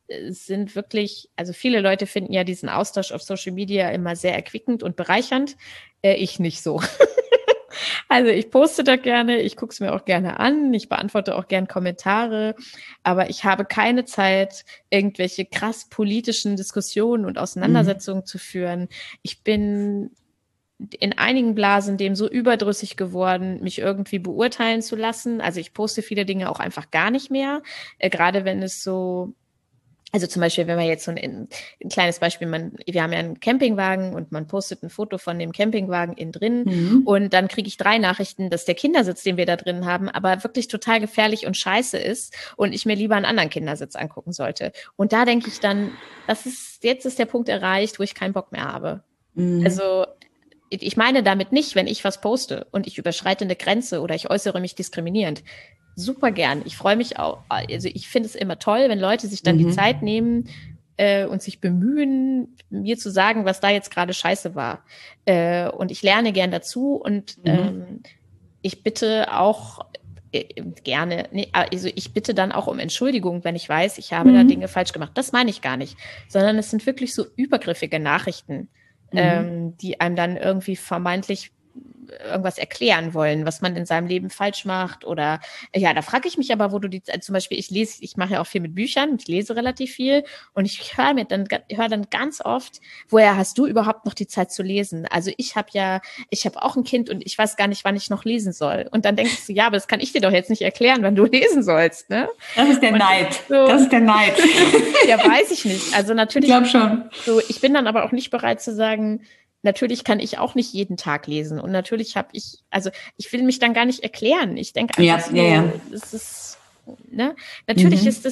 es sind wirklich, also viele Leute finden ja diesen Austausch auf Social Media immer sehr erquickend und bereichernd. Ich nicht so. Also ich poste da gerne, ich gucke es mir auch gerne an, ich beantworte auch gerne Kommentare, aber ich habe keine Zeit, irgendwelche krass politischen Diskussionen und Auseinandersetzungen zu führen. Ich bin in einigen Blasen dem so überdrüssig geworden, mich irgendwie beurteilen zu lassen. Also ich poste viele Dinge auch einfach gar nicht mehr, gerade wenn es so, also zum Beispiel, wenn wir jetzt so ein kleines Beispiel, wir haben ja einen Campingwagen und man postet ein Foto von dem Campingwagen innen drin und dann kriege ich 3 Nachrichten, dass der Kindersitz, den wir da drin haben, aber wirklich total gefährlich und scheiße ist und ich mir lieber einen anderen Kindersitz angucken sollte. Und da denke ich dann, jetzt ist der Punkt erreicht, wo ich keinen Bock mehr habe. Also ich meine damit nicht, wenn ich was poste und ich überschreite eine Grenze oder ich äußere mich diskriminierend. Super gern. Ich freue mich auch. Also ich finde es immer toll, wenn Leute sich dann die Zeit nehmen und sich bemühen, mir zu sagen, was da jetzt gerade scheiße war. Und ich lerne gern dazu und ich bitte auch gerne, also ich bitte dann auch um Entschuldigung, wenn ich weiß, ich habe da Dinge falsch gemacht. Das meine ich gar nicht, sondern es sind wirklich so übergriffige Nachrichten, die einem dann irgendwie vermeintlich irgendwas erklären wollen, was man in seinem Leben falsch macht oder ja, da frage ich mich aber, wo du zum Beispiel, ich mache ja auch viel mit Büchern, ich lese relativ viel und ich höre dann ganz oft, woher hast du überhaupt noch die Zeit zu lesen? Also ich habe auch ein Kind und ich weiß gar nicht, wann ich noch lesen soll. Und dann denkst du, ja, aber das kann ich dir doch jetzt nicht erklären, wann du lesen sollst, ne? Das ist der Neid. So, das ist der Neid. Ja, weiß ich nicht. Also natürlich. Ich glaube schon. So, ich bin dann aber auch nicht bereit zu sagen, natürlich kann ich auch nicht jeden Tag lesen und natürlich ich will mich dann gar nicht erklären. Ich denke einfach es ist, ne? Natürlich ist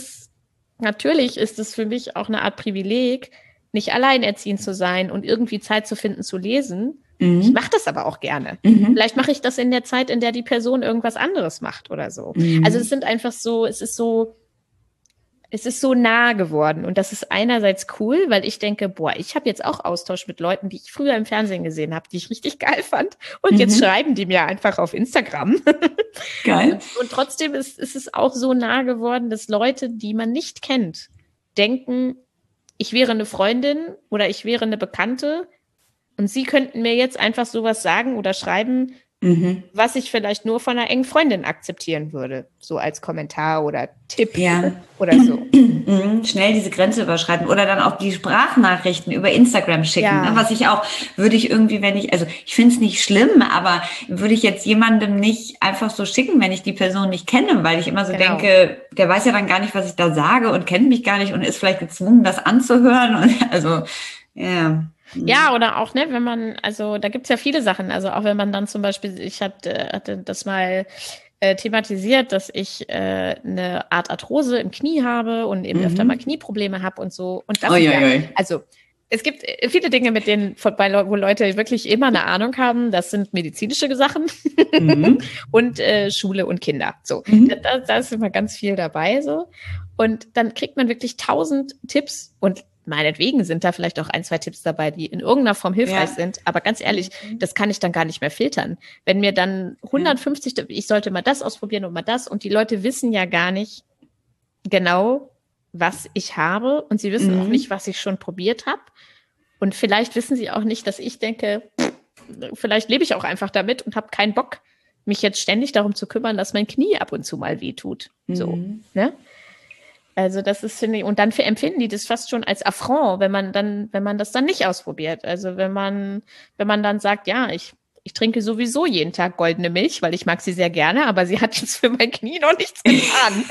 es für mich auch eine Art Privileg, nicht alleinerziehend zu sein und irgendwie Zeit zu finden zu lesen. Ich mache das aber auch gerne. Vielleicht mache ich das in der Zeit, in der die Person irgendwas anderes macht oder so. Also es ist so nah geworden und das ist einerseits cool, weil ich denke, ich habe jetzt auch Austausch mit Leuten, die ich früher im Fernsehen gesehen habe, die ich richtig geil fand und jetzt schreiben die mir einfach auf Instagram. Geil. Und trotzdem ist es auch so nah geworden, dass Leute, die man nicht kennt, denken, ich wäre eine Freundin oder ich wäre eine Bekannte und sie könnten mir jetzt einfach sowas sagen oder schreiben, was ich vielleicht nur von einer engen Freundin akzeptieren würde, so als Kommentar oder Tipp oder so. Schnell diese Grenze überschreiten oder dann auch die Sprachnachrichten über Instagram schicken, ne? Was ich auch, würde ich irgendwie, ich finde es nicht schlimm, aber würde ich jetzt jemandem nicht einfach so schicken, wenn ich die Person nicht kenne, weil ich immer so denke, der weiß ja dann gar nicht, was ich da sage und kennt mich gar nicht und ist vielleicht gezwungen, das anzuhören und also, ja. Ja, oder auch, ne, wenn man, also da gibt's ja viele Sachen, also auch wenn man dann zum Beispiel, ich hatte das mal thematisiert, dass ich eine Art Arthrose im Knie habe und eben öfter mal Knieprobleme habe und so. Und das also es gibt viele Dinge, mit denen, wo Leute wirklich immer eine Ahnung haben, das sind medizinische Sachen und Schule und Kinder. So, da ist immer ganz viel dabei so. Und dann kriegt man wirklich 1000 Tipps und meinetwegen sind da vielleicht auch 1, 2 Tipps dabei, die in irgendeiner Form hilfreich sind. Aber ganz ehrlich, das kann ich dann gar nicht mehr filtern. Wenn mir dann 150, ich sollte mal das ausprobieren und mal das. Und die Leute wissen ja gar nicht genau, was ich habe. Und sie wissen auch nicht, was ich schon probiert habe. Und vielleicht wissen sie auch nicht, dass ich denke, vielleicht lebe ich auch einfach damit und habe keinen Bock, mich jetzt ständig darum zu kümmern, dass mein Knie ab und zu mal wehtut. So, ne? Also das ist, finde ich, und dann empfinden die das fast schon als Affront, wenn man das dann nicht ausprobiert. Also wenn man dann sagt, ja, ich trinke sowieso jeden Tag goldene Milch, weil ich mag sie sehr gerne, aber sie hat jetzt für mein Knie noch nichts getan.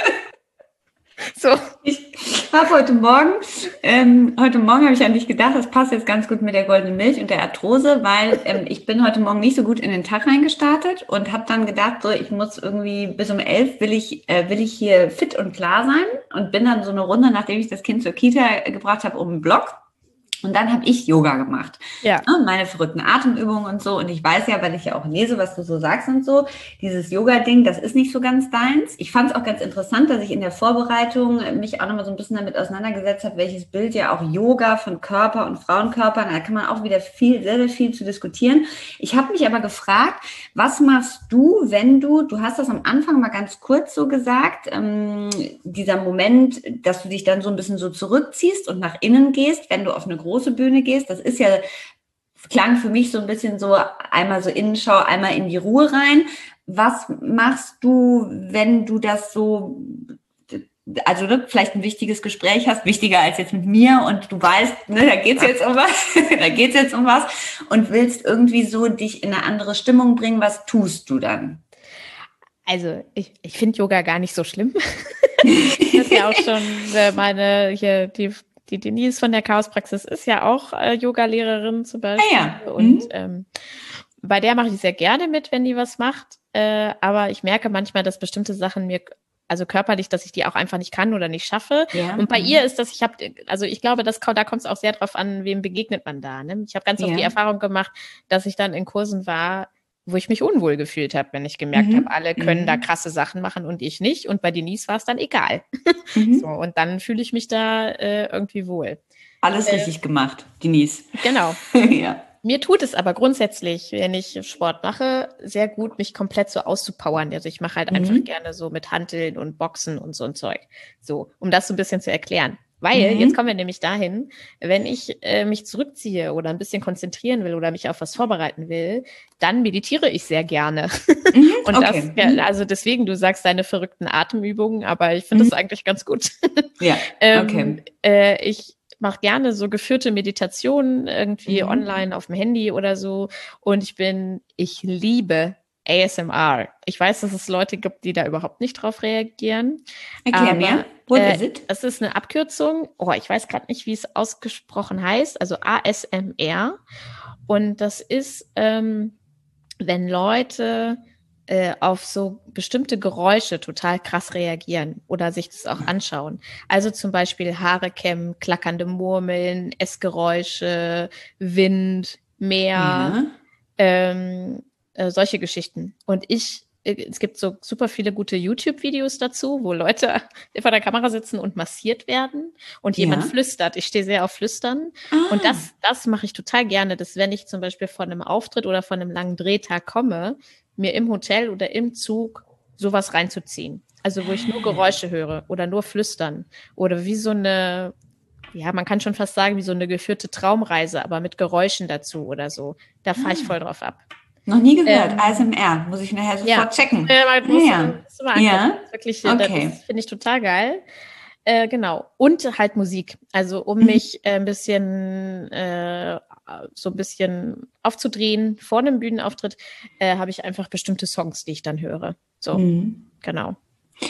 So. Ich habe heute Morgen habe ich an dich gedacht, das passt jetzt ganz gut mit der goldenen Milch und der Arthrose, weil ich bin heute Morgen nicht so gut in den Tag reingestartet und habe dann gedacht, so ich muss irgendwie bis um 11 will ich hier fit und klar sein und bin dann so eine Runde, nachdem ich das Kind zur Kita gebracht habe, um den Block Und dann habe ich Yoga gemacht. Ja. Meine verrückten Atemübungen und so. Und ich weiß ja, weil ich ja auch lese, was du so sagst und so, dieses Yoga-Ding, das ist nicht so ganz deins. Ich fand es auch ganz interessant, dass ich in der Vorbereitung mich auch nochmal so ein bisschen damit auseinandergesetzt habe, welches Bild ja auch Yoga von Körper und Frauenkörpern, da kann man auch wieder sehr, sehr viel zu diskutieren. Ich habe mich aber gefragt, was machst du, wenn du hast das am Anfang mal ganz kurz so gesagt, dieser Moment, dass du dich dann so ein bisschen so zurückziehst und nach innen gehst, wenn du auf eine große Bühne gehst, das ist ja, klang für mich so ein bisschen so, einmal so Innenschau, einmal in die Ruhe rein. Was machst du, wenn du das so, also vielleicht ein wichtiges Gespräch hast, wichtiger als jetzt mit mir und du weißt, da geht's jetzt um was, da geht's jetzt um was und willst irgendwie so dich in eine andere Stimmung bringen, was tust du dann? Also ich finde Yoga gar nicht so schlimm. Das ist ja auch schon die Denise von der Chaospraxis ist ja auch Yoga-Lehrerin zum Beispiel. Ah ja. Und bei der mache ich sehr gerne mit, wenn die was macht. Aber ich merke manchmal, dass bestimmte Sachen mir, also körperlich, dass ich die auch einfach nicht kann oder nicht schaffe. Ja. Und bei ihr ist das, ich glaube, da kommt es auch sehr drauf an, wem begegnet man da. Ne? Ich habe ganz oft die Erfahrung gemacht, dass ich dann in Kursen war, wo ich mich unwohl gefühlt habe, wenn ich gemerkt habe, alle können da krasse Sachen machen und ich nicht. Und bei Denise war es dann egal. So, und dann fühle ich mich da irgendwie wohl. Alles richtig gemacht, Denise. Genau. Ja. Mir tut es aber grundsätzlich, wenn ich Sport mache, sehr gut, mich komplett so auszupowern. Also ich mache halt einfach gerne so mit Hanteln und Boxen und so ein Zeug. So, um das so ein bisschen zu erklären. Weil, jetzt kommen wir nämlich dahin, wenn ich mich zurückziehe oder ein bisschen konzentrieren will oder mich auf was vorbereiten will, dann meditiere ich sehr gerne. Und okay. also deswegen, du sagst deine verrückten Atemübungen, aber ich finde das eigentlich ganz gut. Ja, okay. Ich mache gerne so geführte Meditationen irgendwie online auf dem Handy oder so. Und ich liebe ASMR. Ich weiß, dass es Leute gibt, die da überhaupt nicht drauf reagieren. Erklär mir. What is it? Es ist eine Abkürzung. Ich weiß gerade nicht, wie es ausgesprochen heißt. Also ASMR. Und das ist, wenn Leute auf so bestimmte Geräusche total krass reagieren oder sich das auch anschauen. Also zum Beispiel Haare kämmen, klackernde Murmeln, Essgeräusche, Wind, Meer, solche Geschichten. Und es gibt so super viele gute YouTube-Videos dazu, wo Leute vor der Kamera sitzen und massiert werden und jemand flüstert. Ich stehe sehr auf Flüstern. Und das mache ich total gerne, dass wenn ich zum Beispiel von einem Auftritt oder von einem langen Drehtag komme, mir im Hotel oder im Zug sowas reinzuziehen. Also wo ich nur Geräusche höre oder nur Flüstern oder wie so eine, ja, man kann schon fast sagen, wie so eine geführte Traumreise, aber mit Geräuschen dazu oder so. Da fahre ich voll drauf ab. Noch nie gehört, ASMR. Muss ich nachher sofort checken. Wirklich, okay. Das finde ich total geil. Genau. Und halt Musik. Also um mich so ein bisschen aufzudrehen vor einem Bühnenauftritt, habe ich einfach bestimmte Songs, die ich dann höre. So, genau.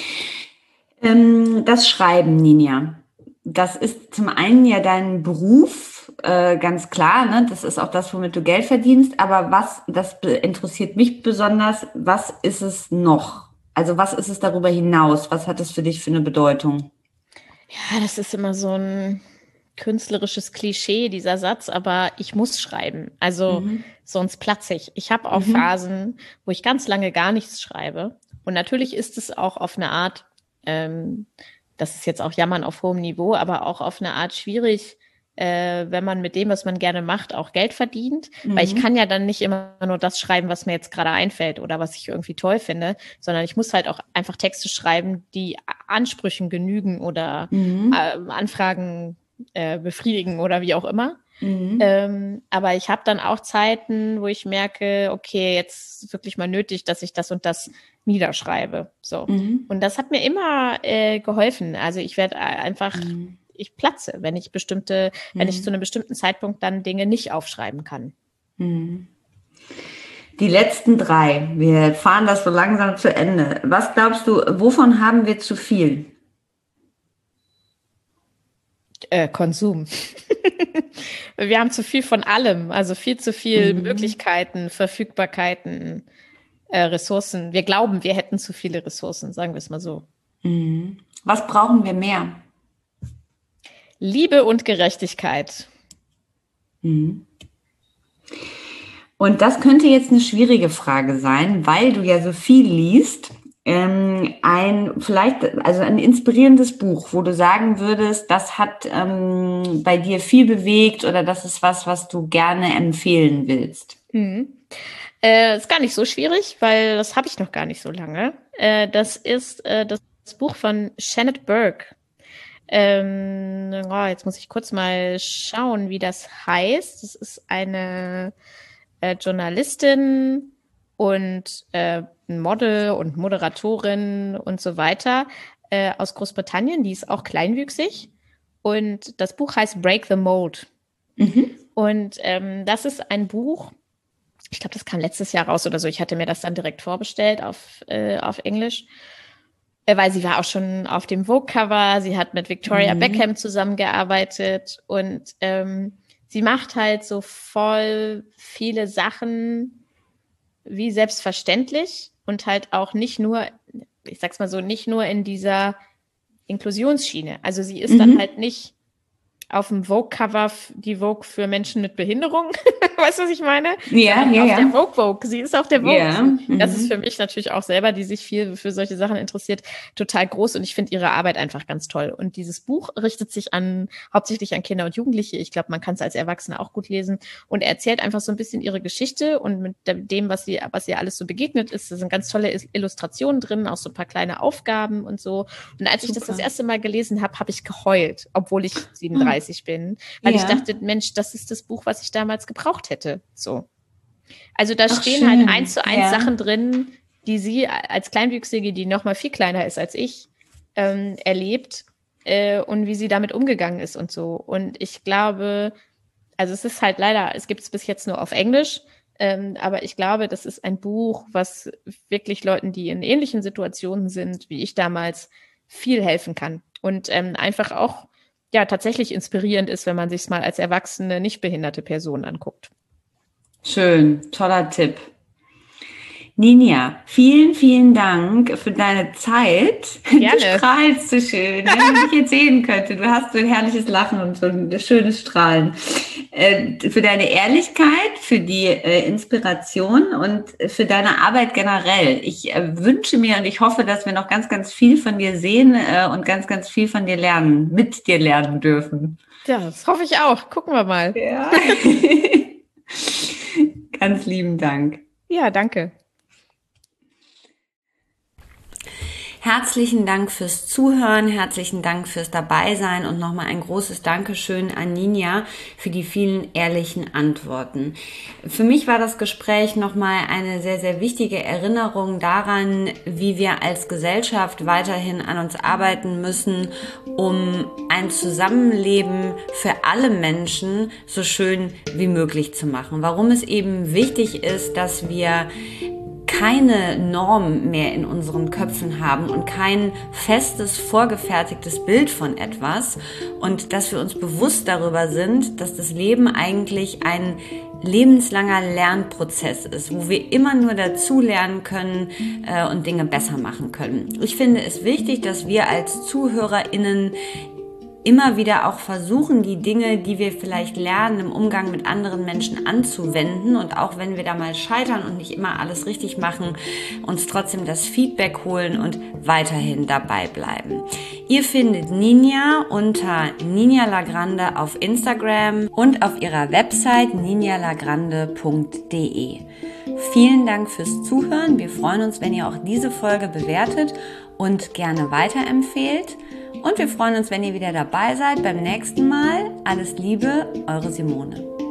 Das Schreiben, Ninja, das ist zum einen ja dein Beruf, ganz klar, ne? Das ist auch das, womit du Geld verdienst, aber das interessiert mich besonders, was ist es noch? Also was ist es darüber hinaus? Was hat es für dich für eine Bedeutung? Ja, das ist immer so ein künstlerisches Klischee, dieser Satz, aber ich muss schreiben. Also sonst platze ich. Ich habe auch Phasen, wo ich ganz lange gar nichts schreibe. Und natürlich ist es auch auf eine Art, das ist jetzt auch Jammern auf hohem Niveau, aber auch auf eine Art schwierig, wenn man mit dem, was man gerne macht, auch Geld verdient. Weil ich kann ja dann nicht immer nur das schreiben, was mir jetzt gerade einfällt oder was ich irgendwie toll finde, sondern ich muss halt auch einfach Texte schreiben, die Ansprüchen genügen oder Anfragen befriedigen oder wie auch immer. Aber ich habe dann auch Zeiten, wo ich merke, okay, jetzt ist wirklich mal nötig, dass ich das und das niederschreibe. So. Und das hat mir immer geholfen. Also ich werde einfach, ich platze, wenn ich zu einem bestimmten Zeitpunkt dann Dinge nicht aufschreiben kann. Die letzten 3, wir fahren das so langsam zu Ende. Was glaubst du, wovon haben wir zu viel? Konsum. Wir haben zu viel von allem, also viel zu viel Möglichkeiten, Verfügbarkeiten, Ressourcen. Wir glauben, wir hätten zu viele Ressourcen, sagen wir es mal so. Was brauchen wir mehr? Liebe und Gerechtigkeit. Und das könnte jetzt eine schwierige Frage sein, weil du ja so viel liest. Ein inspirierendes Buch, wo du sagen würdest, das hat bei dir viel bewegt oder das ist was du gerne empfehlen willst. Ist gar nicht so schwierig, weil das habe ich noch gar nicht so lange. Das ist das Buch von Janet Burke. Jetzt muss ich kurz mal schauen, wie das heißt. Das ist eine Journalistin und Model und Moderatorin und so weiter aus Großbritannien. Die ist auch kleinwüchsig. Und das Buch heißt Break the Mold. Und das ist ein Buch, ich glaube, das kam letztes Jahr raus oder so. Ich hatte mir das dann direkt vorbestellt auf Englisch. Weil sie war auch schon auf dem Vogue-Cover, sie hat mit Victoria Beckham zusammengearbeitet und sie macht halt so voll viele Sachen wie selbstverständlich und halt auch nicht nur, ich sag's mal so, nicht nur in dieser Inklusionsschiene. Also sie ist dann halt nicht auf dem Vogue-Cover, die Vogue für Menschen mit Behinderung. Weißt du, was ich meine? Ja. Der Vogue. Sie ist auf der Vogue. Ja. Das ist für mich natürlich auch selber, die sich viel für solche Sachen interessiert, total groß und ich finde ihre Arbeit einfach ganz toll. Und dieses Buch richtet sich hauptsächlich an Kinder und Jugendliche. Ich glaube, man kann es als Erwachsene auch gut lesen und er erzählt einfach so ein bisschen ihre Geschichte und mit dem, was ihr alles so begegnet ist. Da sind ganz tolle Illustrationen drin, auch so ein paar kleine Aufgaben und so. Und als ich das erste Mal gelesen habe, habe ich geheult, obwohl ich 37 bin, weil ich dachte, Mensch, das ist das Buch, was ich damals gebraucht hätte. So. Also da stehen halt 1:1 Sachen drin, die sie als Kleinwüchsige, die noch mal viel kleiner ist als ich, erlebt und wie sie damit umgegangen ist und so. Und ich glaube, also es ist halt leider, es gibt es bis jetzt nur auf Englisch, aber ich glaube, das ist ein Buch, was wirklich Leuten, die in ähnlichen Situationen sind, wie ich damals, viel helfen kann. Und einfach auch tatsächlich inspirierend ist, wenn man sich es mal als erwachsene, nicht behinderte Person anguckt. Schön, toller Tipp. Ninja, vielen, vielen Dank für deine Zeit. Gerne. Du strahlst so schön, wenn man dich jetzt sehen könnte. Du hast so ein herrliches Lachen und so ein schönes Strahlen. Für deine Ehrlichkeit, für die Inspiration und für deine Arbeit generell. Ich wünsche mir und ich hoffe, dass wir noch ganz, ganz viel von dir sehen und ganz, ganz viel von dir lernen, mit dir lernen dürfen. Ja, das hoffe ich auch. Gucken wir mal. Ja. Ganz lieben Dank. Ja, danke. Herzlichen Dank fürs Zuhören, herzlichen Dank fürs Dabeisein und nochmal ein großes Dankeschön an Ninja für die vielen ehrlichen Antworten. Für mich war das Gespräch nochmal eine sehr, sehr wichtige Erinnerung daran, wie wir als Gesellschaft weiterhin an uns arbeiten müssen, um ein Zusammenleben für alle Menschen so schön wie möglich zu machen. Warum es eben wichtig ist, dass wir keine Norm mehr in unseren Köpfen haben und kein festes, vorgefertigtes Bild von etwas und dass wir uns bewusst darüber sind, dass das Leben eigentlich ein lebenslanger Lernprozess ist, wo wir immer nur dazu lernen können und Dinge besser machen können. Ich finde es wichtig, dass wir als ZuhörerInnen immer wieder auch versuchen, die Dinge, die wir vielleicht lernen, im Umgang mit anderen Menschen anzuwenden und auch wenn wir da mal scheitern und nicht immer alles richtig machen, uns trotzdem das Feedback holen und weiterhin dabei bleiben. Ihr findet Ninja unter Ninja Lagrande auf Instagram und auf ihrer Website ninjalagrande.de. Vielen Dank fürs Zuhören. Wir freuen uns, wenn ihr auch diese Folge bewertet und gerne weiterempfehlt. Und wir freuen uns, wenn ihr wieder dabei seid beim nächsten Mal. Alles Liebe, eure Simone.